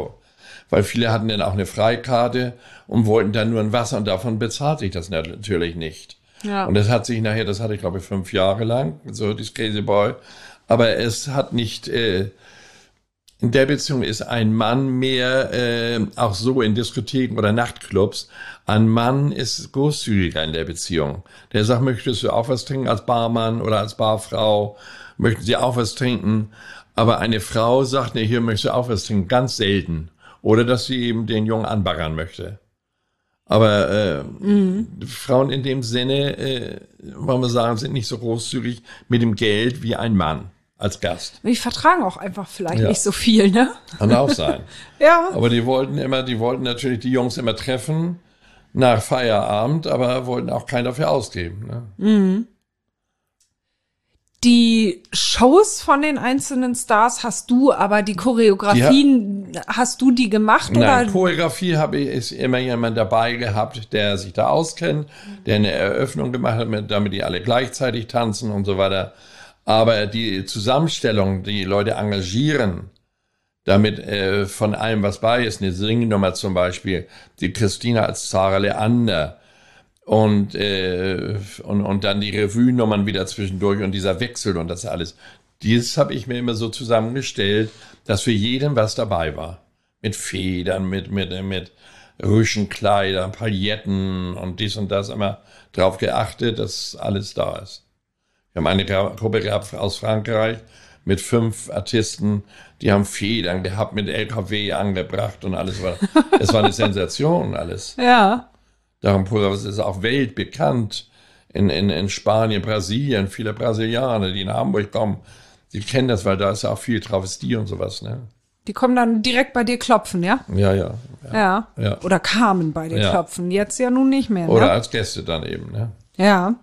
weil viele hatten dann auch eine Freikarte und wollten dann nur ein Wasser und davon bezahlte ich das natürlich nicht. Ja. Und das hat sich nachher, das hatte ich glaube ich fünf Jahre lang, so dieses Crazy Boy, aber es hat nicht, äh, in der Beziehung ist ein Mann mehr, äh, auch so in Diskotheken oder Nachtclubs, ein Mann ist großzügiger in der Beziehung. Der sagt, möchtest du auch was trinken als Barmann oder als Barfrau? Möchten Sie auch was trinken? Aber eine Frau sagt, nee, hier möchtest du auch was trinken, ganz selten. Oder dass sie eben den Jungen anbaggern möchte. Aber äh, mhm. Frauen in dem Sinne, äh, wollen wir sagen, sind nicht so großzügig mit dem Geld wie ein Mann als Gast. Die vertragen auch einfach vielleicht ja. nicht so viel, ne? Kann auch sein. Ja. Aber die wollten immer, die wollten natürlich die Jungs immer treffen nach Feierabend, aber wollten auch keinen dafür ausgeben. Ne? Mhm. Die Shows von den einzelnen Stars hast du, aber die Choreografien, ja. hast du die gemacht? Nein, oder? Choreografie habe ich, ist immer jemand dabei gehabt, der sich da auskennt, der eine Eröffnung gemacht hat, damit die alle gleichzeitig tanzen und so weiter. Aber die Zusammenstellung, die Leute engagieren, damit äh, von allem was bei ist, eine Singnummer zum Beispiel, die Christina als Zara Leander und, äh, und, und dann die Revue-Nummern wieder zwischendurch und dieser Wechsel und das alles. Dieses habe ich mir immer so zusammengestellt, dass für jeden was dabei war. Mit Federn, mit, mit, mit Rüschenkleidern, Pailletten und dies und das, immer drauf geachtet, dass alles da ist. Wir haben eine Gruppe gehabt aus Frankreich mit fünf Artisten, die haben Federn gehabt, mit L K W angebracht und alles war, es war eine Sensation alles. Ja. Darum Pulverfass ist auch weltbekannt in, in, in Spanien, Brasilien, viele Brasilianer, die nach Hamburg kommen, die kennen das, weil da ist ja auch viel Travestie und sowas, ne? Die kommen dann direkt bei dir klopfen, ja? Ja, ja. Ja. ja. ja. Oder kamen bei dir ja. klopfen, jetzt ja nun nicht mehr, ne? Oder als Gäste dann eben, ne? Ja.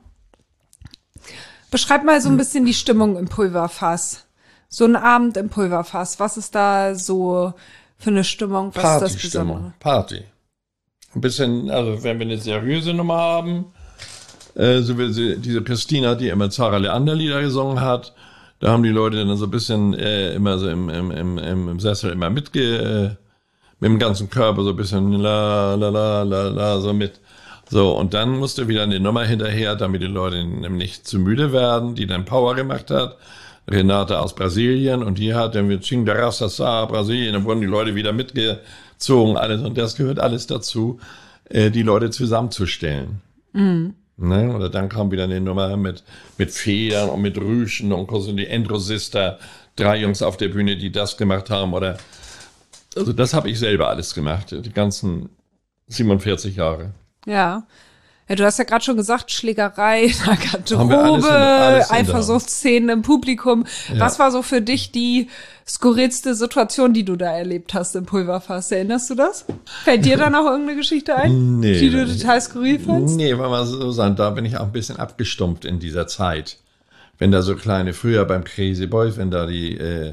Beschreib mal so ein bisschen die Stimmung im Pulverfass. So ein Abend im Pulverfass. Was ist da so für eine Stimmung? Was ist das Besondere? Party. Ein bisschen, also wenn wir eine seriöse Nummer haben, äh, so wie diese Christina, die immer Zara Leander Lieder gesungen hat, da haben die Leute dann so ein bisschen äh, immer so im, im, im, im Sessel immer mitge, äh, mit dem ganzen Körper so ein bisschen la la la la la so mit. So, und dann musste wieder eine Nummer hinterher, damit die Leute nicht zu müde werden, die dann Power gemacht hat. Renate aus Brasilien, und die hat dann, wir Ching da Rassasa, Brasilien, dann wurden die Leute wieder mitgezogen, alles, und das gehört alles dazu, äh, die Leute zusammenzustellen. Mhm. Ne? Oder dann kam wieder eine Nummer mit, mit Federn und mit Rüschen und die Endrosister, drei Jungs auf der Bühne, die das gemacht haben, oder, also das habe ich selber alles gemacht, die ganzen siebenundvierzig Jahre. Ja. Ja, du hast ja gerade schon gesagt, Schlägerei in der Garderobe, Eifersuchtsszenen im Publikum. Ja. Was war so für dich die skurrilste Situation, die du da erlebt hast im Pulverfass? Erinnerst du das? Fällt dir da noch irgendeine Geschichte ein, nee, die du total skurril fandst? Nee, weil man so sagen, da bin ich auch ein bisschen abgestumpft in dieser Zeit. Wenn da so kleine, früher beim Crazy Boys, wenn da die äh,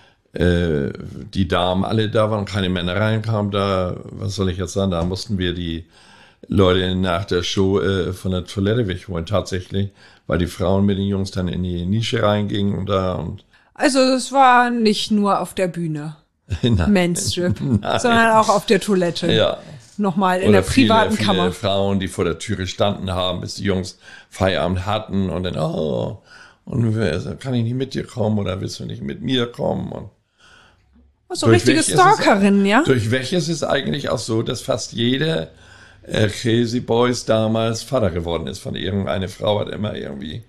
äh, die Damen alle da waren und keine Männer reinkamen, da, was soll ich jetzt sagen, da mussten wir die Leute nach der Show äh, von der Toilette wegholen, tatsächlich, weil die Frauen mit den Jungs dann in die Nische reingingen und da und. Also es war nicht nur auf der Bühne, Mainstrip, sondern auch auf der Toilette. Ja. Nochmal in Oder der privaten viele, Kammer. Viele Frauen, die vor der Tür gestanden haben, bis die Jungs Feierabend hatten und dann, oh, und kann ich nicht mit dir kommen oder willst du nicht mit mir kommen? Und so richtige Stalkerin, ja? Durch welches ist eigentlich auch so, dass fast jede äh, Crazy Boys damals Vater geworden ist von irgendeiner Frau, hat immer irgendwie,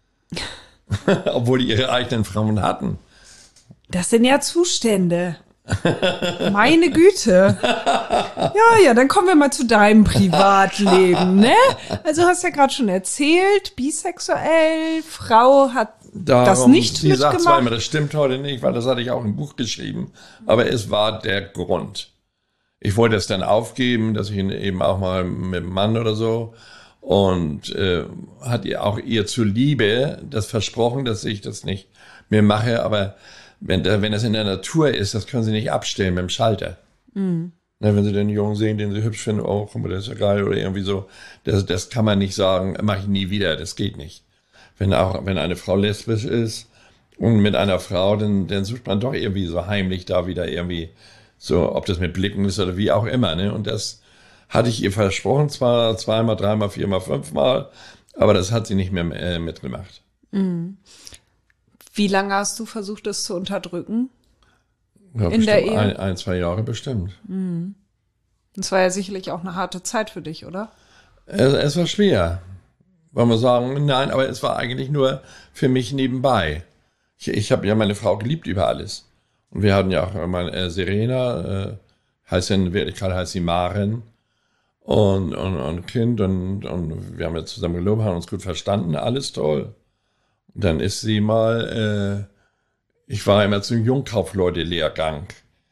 obwohl die ihre eigenen Frauen hatten. Das sind ja Zustände. Meine Güte. Ja, ja, dann kommen wir mal zu deinem Privatleben, ne? Also du hast ja gerade schon erzählt, bisexuell, Frau hat Darum, das nicht sie mitgemacht. Sagt zweimal, das stimmt heute nicht, weil das hatte ich auch im Buch geschrieben, aber es war der Grund. Ich wollte es dann aufgeben, dass ich ihn eben auch mal mit dem Mann oder so, und äh, hat ihr auch ihr zuliebe das versprochen, dass ich das nicht mehr mache, aber wenn, wenn das in der Natur ist, das können sie nicht abstellen mit dem Schalter. Mhm. Na, wenn sie den Jungen sehen, den sie hübsch finden, oh, guck mal, der ist ja geil, oder irgendwie so, das, das kann man nicht sagen, mache ich nie wieder, das geht nicht. Wenn auch, wenn eine Frau lesbisch ist und mit einer Frau, dann, dann sucht man doch irgendwie so heimlich da wieder irgendwie So, ob das mit Blicken ist oder wie auch immer, ne? Und das hatte ich ihr versprochen, zwar zweimal, dreimal, viermal, fünfmal, aber das hat sie nicht mehr äh, mitgemacht. Mhm. Wie lange hast du versucht, das zu unterdrücken? Ja, in der Ehe? Ein, ein, zwei Jahre bestimmt. Mhm. Das war ja sicherlich auch eine harte Zeit für dich, oder? Es, es war schwer. Wollen wir sagen, nein, aber es war eigentlich nur für mich nebenbei. Ich, ich habe ja meine Frau geliebt über alles. Und wir hatten ja auch meine äh, Serena, äh, heißt ja in Wirklichkeit heißt sie Maren. Und, und, und Kind und, und wir haben ja zusammen gelobt, haben uns gut verstanden, alles toll. Und dann ist sie mal, äh, ich war immer zum Jungkaufleute-Lehrgang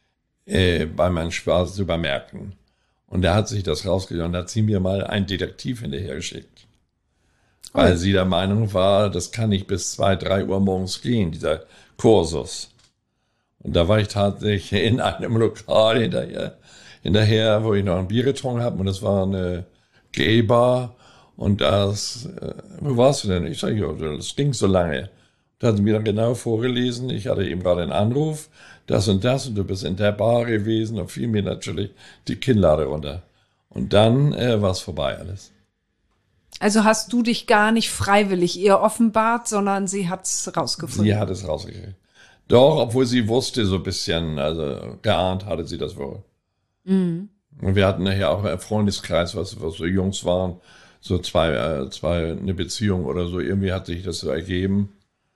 äh, bei meinen Supermärkten. Und da hat sich das rausgegangen, da hat sie mir mal einen Detektiv hinterher geschickt. Weil oh. sie der Meinung war, das kann nicht bis zwei, drei Uhr morgens gehen, dieser Kursus. Und da war ich tatsächlich in einem Lokal hinterher, hinterher, wo ich noch ein Bier getrunken habe. Und das war eine Gay-Bar. Und das, äh, wo warst du denn? Ich sage, ja, das ging so lange. Da hat sie mir dann genau vorgelesen, ich hatte eben gerade einen Anruf, das und das, und du bist in der Bar gewesen, und fiel mir natürlich die Kinnlade runter. Und dann äh, war es vorbei alles. Also hast du dich gar nicht freiwillig ihr offenbart, sondern sie hat's rausgefunden? Sie hat es rausgekriegt. Doch, obwohl sie wusste so ein bisschen, also geahnt hatte sie das wohl. Mhm. Und wir hatten nachher auch einen Freundeskreis, was, was so Jungs waren, so zwei, äh, zwei, eine Beziehung oder so, irgendwie hat sich das so ergeben.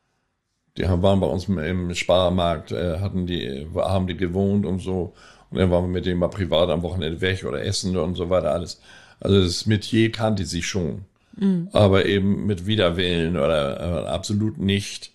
Die haben, waren bei uns im Sparmarkt, äh, hatten die, haben die gewohnt und so. Und dann waren wir mit denen mal privat am Wochenende weg oder essen und so weiter alles. Also das Metier kannte sie schon. Mhm. Aber eben mit Widerwillen oder äh, absolut nicht.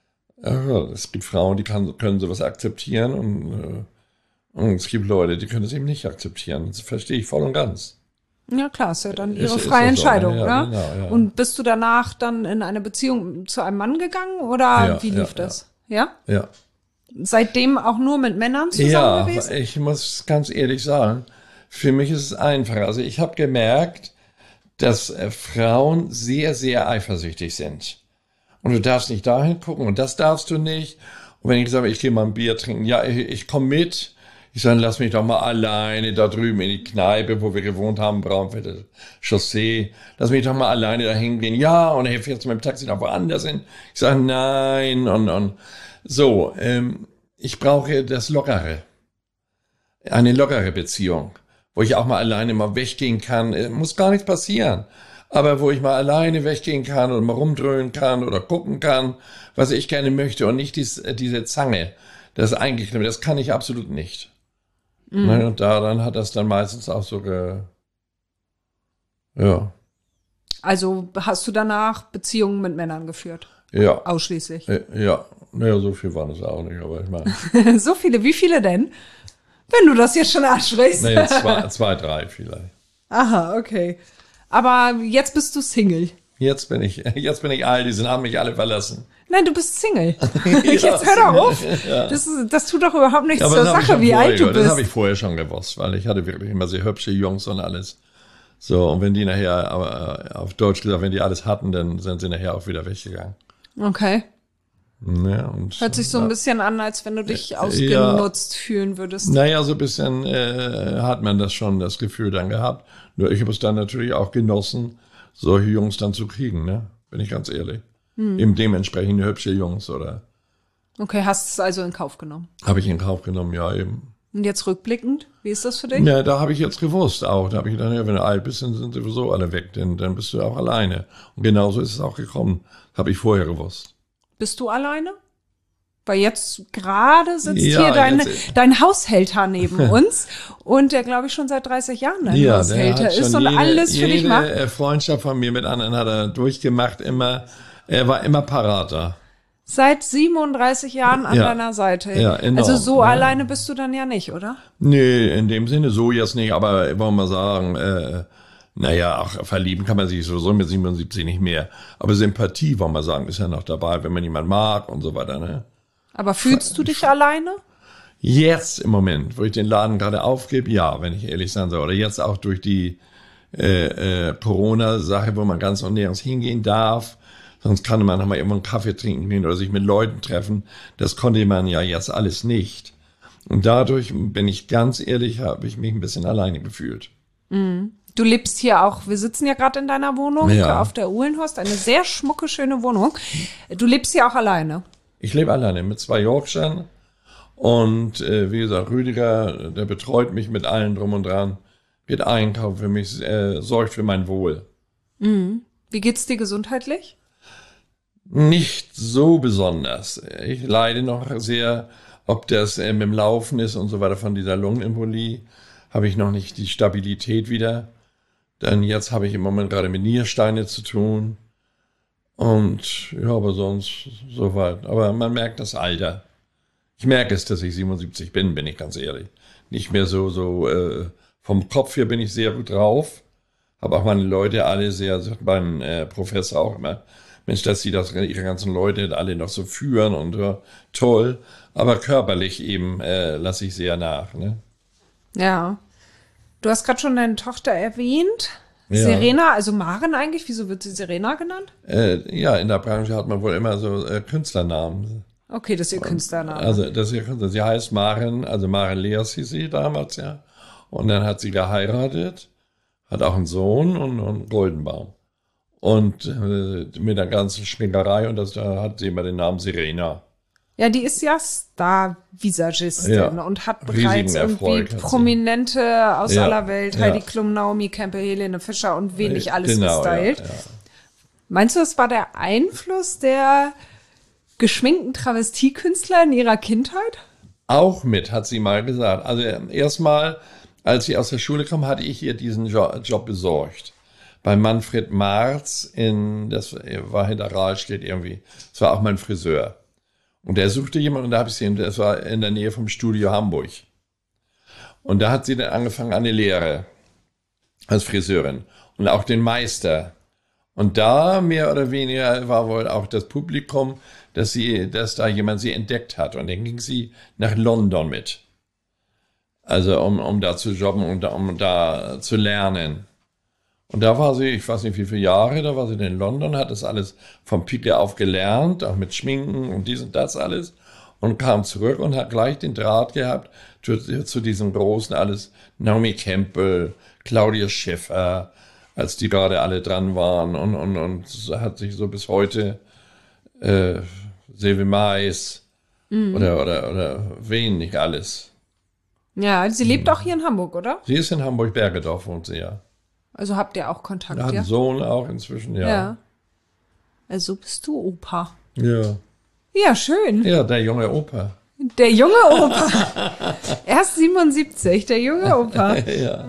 Ja, es gibt Frauen, die kann, können sowas akzeptieren und, äh, und es gibt Leute, die können es eben nicht akzeptieren. Das verstehe ich voll und ganz. Ja klar, ist ja dann ihre Ist- freie ist das so, Entscheidung, ja, oder? genau, ja. Und bist du danach dann in eine Beziehung zu einem Mann gegangen oder Ja, wie ja, lief das? Ja. Ja. Seitdem auch nur mit Männern zusammen Ja, gewesen? ich muss ganz ehrlich sagen, für mich ist es einfach. Also ich habe gemerkt, dass äh, Frauen sehr, sehr eifersüchtig sind. Und du darfst nicht dahin gucken und das darfst du nicht. Und wenn ich sage, ich gehe mal ein Bier trinken, ja, ich, ich komme mit. Ich sage, lass mich doch mal alleine da drüben in die Kneipe, wo wir gewohnt haben, Braunfelder Chaussee. Lass mich doch mal alleine da hingehen. Ja, und er fährt mit dem Taxi noch woanders hin. Ich sage, nein, und, und. So, ähm, ich brauche das Lockere. Eine lockere Beziehung, wo ich auch mal alleine mal weggehen kann. Äh, muss gar nichts passieren. Aber wo ich mal alleine weggehen kann oder mal rumdröhnen kann oder gucken kann, was ich gerne möchte und nicht dies, diese Zange. Das ist eigentlich, das kann ich absolut nicht. Mhm. Ne, und daran hat das dann meistens auch so ge, ja. Also hast du danach Beziehungen mit Männern geführt? Ja. Ausschließlich? Äh, Ja. Naja, so viel waren es auch nicht, aber ich meine. So viele, wie viele denn? Wenn du das jetzt schon ansprichst. Naja, zwei, zwei, drei vielleicht. Aha, okay. Aber jetzt bist du Single. Jetzt bin ich, jetzt bin ich alt, die sind, haben mich alle verlassen. Nein, du bist Single. Jetzt hör doch auf. Ja. Das, ist, das tut doch überhaupt nichts Aber zur das hab ich Sache, schon wie vorher alt du gehört. Das bist. habe ich vorher schon gewusst, weil ich hatte wirklich immer sehr hübsche Jungs und alles. So, und wenn die nachher, aber auf Deutsch gesagt, wenn die alles hatten, dann sind sie nachher auch wieder weggegangen. Okay. Ja, und, Hört sich so ein bisschen an, als wenn du dich Ja. ausgenutzt fühlen würdest. Naja, so ein bisschen äh, hat man das schon, das Gefühl dann gehabt. Nur ich habe es dann natürlich auch genossen, solche Jungs dann zu kriegen, ne? Bin ich ganz ehrlich. Hm. Eben dementsprechend hübsche Jungs, oder? Okay, hast es also in Kauf genommen. Habe ich in Kauf genommen, ja eben. Und jetzt rückblickend, wie ist das für dich? Ja, da habe ich jetzt gewusst auch. Da habe ich gedacht, ja, wenn du alt bist, dann sind sowieso alle weg, denn dann bist du auch alleine. Und genauso ist es auch gekommen. Habe ich vorher gewusst. Bist du alleine? Weil jetzt gerade sitzt Ja, hier dein, jetzt- dein Haushälter neben uns und der, glaube ich, schon seit dreißig Jahren dein Ja, der Haushälter hat schon ist und jede, alles für dich jede macht. äh, Freundschaft von mir mit anderen hat er durchgemacht, immer. Er war immer parater. Seit siebenunddreißig Jahren an Ja. deiner Seite. Ja, enorm. Also so Ja. alleine bist du dann ja nicht, oder? Nee, in dem Sinne so jetzt nicht, aber wollen wir mal sagen, äh, naja, auch verlieben kann man sich sowieso mit siebenundsiebzig nicht mehr. Aber Sympathie, wollen wir sagen, ist ja noch dabei, wenn man jemanden mag und so weiter, ne? Aber fühlst du dich alleine? Jetzt im Moment, wo ich den Laden gerade aufgebe, ja, wenn ich ehrlich sein soll. Oder jetzt auch durch die äh, äh, Corona-Sache, wo man ganz und nirgends hingehen darf. Sonst kann man noch mal irgendwo einen Kaffee trinken gehen oder sich mit Leuten treffen. Das konnte man ja jetzt alles nicht. Und dadurch, bin ich ganz ehrlich, habe ich mich ein bisschen alleine gefühlt. Mhm. Du lebst hier auch, wir sitzen ja gerade in deiner Wohnung Ja. auf der Uhlenhorst, eine sehr schmucke, schöne Wohnung. Du lebst hier auch alleine. Ich lebe alleine mit zwei Yorkshire und äh, wie gesagt, Rüdiger, der betreut mich mit allem drum und dran, wird einkaufen für mich, äh, sorgt für mein Wohl. Mhm. Wie geht's dir gesundheitlich? Nicht so besonders. Ich leide noch sehr, ob das äh, mit dem Laufen ist und so weiter von dieser Lungenembolie, habe ich noch nicht die Stabilität wieder. Denn jetzt habe ich im Moment gerade mit Niersteine zu tun. Und ja, aber sonst soweit. Aber man merkt das Alter. Ich merke es, dass ich siebenundsiebzig bin, bin ich ganz ehrlich. Nicht mehr so, so, äh, vom Kopf her bin ich sehr gut drauf. Habe auch meine Leute alle sehr, sagt mein äh, Professor auch immer, Mensch, dass sie das, ihre ganzen Leute alle noch so führen und ja, toll. Aber körperlich eben äh, lasse ich sehr nach, ne? Ja. Du hast gerade schon deine Tochter erwähnt. Ja. Serena, also Maren eigentlich, wieso wird sie Serena genannt? Äh, ja, in der Branche hat man wohl immer so äh, Künstlernamen. Okay, das ist ihr Künstlername. Also das ist ihr Künstler. Sie heißt Maren, also Maren Leers hieß sie damals, ja. Und dann hat sie geheiratet, hat auch einen Sohn und, und einen Goldenbaum. Und äh, mit der ganzen Schminkerei und das, da hat sie immer den Namen Serena. Ja, die ist ja Star-Visagistin Ja. und hat Riesigen bereits irgendwie Erfolg hat sie. Prominente aus Ja, aller Welt, ja. Heidi Klum, Naomi Campbell, Helene Fischer und wen nicht alles Genau, gestylt. ja, ja. Meinst du, das war der Einfluss der geschminkten Travestiekünstler in ihrer Kindheit? Auch mit, hat sie mal gesagt. Also erstmal, als sie aus der Schule kam, hatte ich ihr diesen Jo- Job besorgt. Bei Manfred Marz in, das war hinter Rahlstedt irgendwie, das war auch mein Friseur. Und der suchte jemanden und da habe ich sie, das war in der Nähe vom Studio Hamburg. Und da hat sie dann angefangen eine Lehre als Friseurin und auch den Meister. Und da mehr oder weniger war wohl auch das Publikum, dass sie, dass da jemand sie entdeckt hat. Und dann ging sie nach London mit. Also um, um da zu jobben und um da zu lernen. Und da war sie, ich weiß nicht wie viele Jahre, da war sie in London, hat das alles vom Pike auf gelernt, auch mit Schminken und dies und das alles. Und kam zurück und hat gleich den Draht gehabt zu, zu diesem großen alles, Naomi Campbell, Claudia Schiffer, als die gerade alle dran waren. Und, und, und hat sich so bis heute äh, Silvi Mais mhm. oder, oder, oder wen nicht alles. Ja, sie lebt auch hier in Hamburg, oder? Sie ist in Hamburg-Bergedorf, wohnt sie ja. Also habt ihr auch Kontakt, Er hat ja? einen Sohn auch inzwischen, ja. Ja. Also bist du Opa. Ja. Ja, schön. Ja, der junge Opa. Der junge Opa. Erst siebenundsiebzig, der junge Opa. Ja.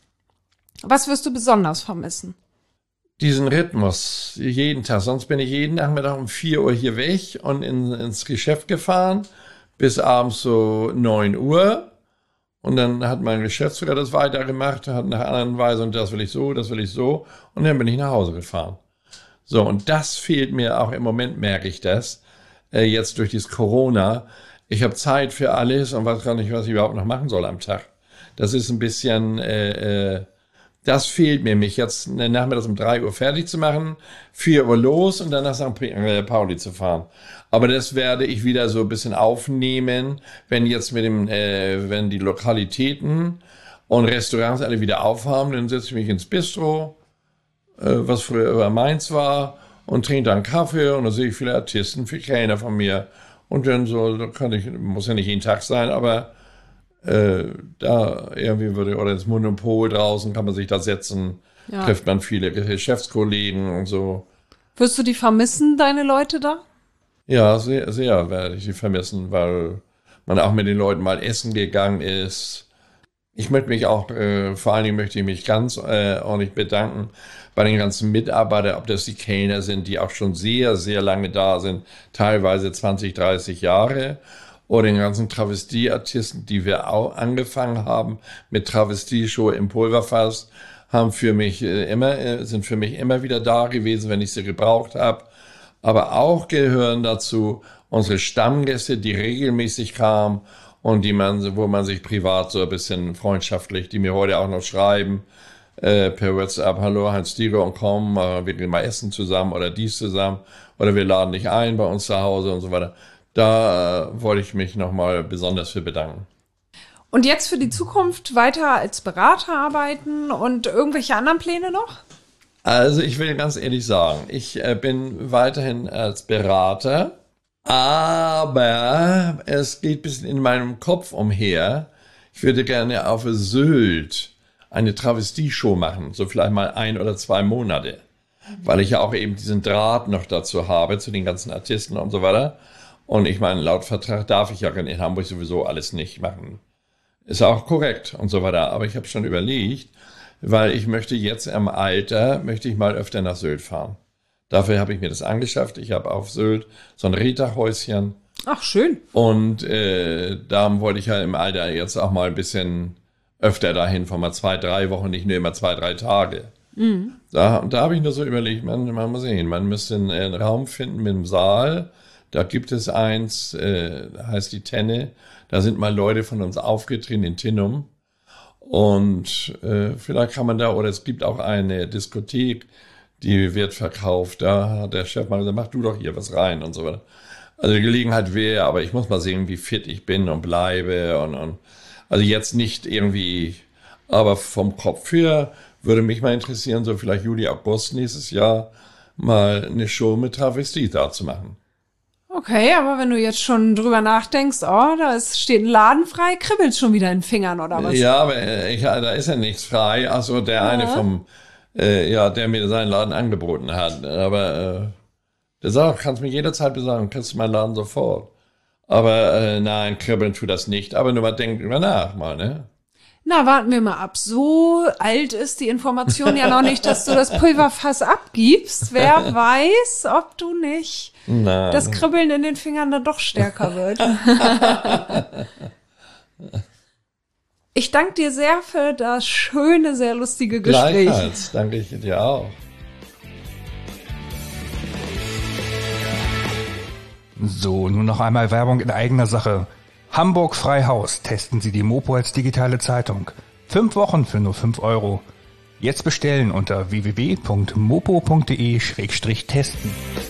Was wirst du besonders vermissen? Diesen Rhythmus, jeden Tag. Sonst bin ich jeden Nachmittag um vier Uhr hier weg und in, ins Geschäft gefahren, bis abends so neun Uhr. Und dann hat mein Geschäftsführer das weitergemacht, hat nach anderen Weise und das will ich so, das will ich so. Und dann bin ich nach Hause gefahren. So, und das fehlt mir auch im Moment, merke ich das, äh, jetzt durch dieses Corona. Ich habe Zeit für alles und weiß gar nicht, was ich überhaupt noch machen soll am Tag. Das ist ein bisschen, äh, äh, das fehlt mir, mich jetzt nachmittags um drei Uhr fertig zu machen, vier Uhr los und dann nach Sankt Pauli zu fahren. Aber das werde ich wieder so ein bisschen aufnehmen, wenn jetzt mit dem, äh, wenn die Lokalitäten und Restaurants alle wieder aufhaben, dann setze ich mich ins Bistro, äh, was früher über Mainz war, und trinke dann Kaffee und dann sehe ich viele Artisten, viele Kellner von mir. Und dann so, da kann ich, muss ja nicht jeden Tag sein, aber äh, da irgendwie würde, oder ins Monopol draußen kann man sich da setzen, ja. Trifft man viele Geschäftskollegen und so. Wirst du die vermissen, deine Leute da? Ja, sehr, sehr werde ich die vermissen, weil man auch mit den Leuten mal essen gegangen ist. Ich möchte mich auch, äh, vor allen Dingen möchte ich mich ganz äh, ordentlich bedanken bei den ganzen Mitarbeitern, ob das die Kellner sind, die auch schon sehr, sehr lange da sind, teilweise zwanzig, dreißig Jahre, oder den ganzen Travestieartisten, die wir auch angefangen haben mit Travestieshow im Pulverfass, haben für mich äh, immer, äh, sind für mich immer wieder da gewesen, wenn ich sie gebraucht habe. Aber auch gehören dazu unsere Stammgäste, die regelmäßig kamen und die man, wo man sich privat so ein bisschen freundschaftlich, die mir heute auch noch schreiben, äh, per WhatsApp, hallo, Heinz Dieger und komm, äh, wir gehen mal essen zusammen oder dies zusammen oder wir laden dich ein bei uns zu Hause und so weiter. Da äh, wollte ich mich nochmal besonders für bedanken. Und jetzt für die Zukunft weiter als Berater arbeiten und irgendwelche anderen Pläne noch? Also ich will ganz ehrlich sagen, ich äh, bin weiterhin als Berater, aber es geht ein bisschen in meinem Kopf umher. Ich würde gerne auf Sylt eine Travestie-Show machen, so vielleicht mal ein oder zwei Monate, weil ich ja auch eben diesen Draht noch dazu habe, zu den ganzen Artisten und so weiter. Und ich meine, laut Vertrag darf ich ja in Hamburg sowieso alles nicht machen. Ist auch korrekt und so weiter. Aber ich habe schon überlegt, weil ich möchte jetzt im Alter, möchte ich mal öfter nach Sylt fahren. Dafür habe ich mir das angeschafft. Ich habe auf Sylt so ein Reetachhäuschen. Ach, schön. Und äh, da wollte ich ja im Alter jetzt auch mal ein bisschen öfter dahin, von mal zwei, drei Wochen, nicht nur immer zwei, drei Tage. Mhm. Da, und da habe ich nur so überlegt, man, man muss sehen, man müsste einen, einen Raum finden mit einem Saal. Da gibt es eins, äh, heißt die Tenne. Da sind mal Leute von uns aufgetreten in Tinnum. Und äh, vielleicht kann man da, oder es gibt auch eine Diskothek, die wird verkauft. Da hat der Chef mal gesagt, mach du doch hier was rein und so weiter. Also die Gelegenheit wäre, aber ich muss mal sehen, wie fit ich bin und bleibe. Und, und also jetzt nicht irgendwie, aber vom Kopf her würde mich mal interessieren, so vielleicht Juli, August nächstes Jahr mal eine Show mit Travestie da zu machen. Okay, aber wenn du jetzt schon drüber nachdenkst, oh, da ist, steht ein Laden frei, kribbelt schon wieder in den Fingern oder was? Ja, aber ich, da ist ja nichts frei. Also der ja. eine vom, äh, ja, der mir seinen Laden angeboten hat. Aber äh, der sagt, kannst mich jederzeit besorgen, kriegst du meinen Laden sofort. Aber äh, nein, kribbeln tut das nicht. Aber nur mal denk drüber nach mal, ne? Na, warten wir mal ab. So alt ist die Information ja noch nicht, dass du das Pulverfass abgibst. Wer weiß, ob du nicht Nein. das Kribbeln in den Fingern dann doch stärker wird. Ich danke dir sehr für das schöne, sehr lustige Gespräch. Gleichfalls, danke ich dir auch. So, nun noch einmal Werbung in eigener Sache. Hamburg Freihaus, testen Sie die Mopo als digitale Zeitung. Fünf Wochen für nur fünf Euro. Jetzt bestellen unter w w w punkt mopo punkt de Schrägstrich testen.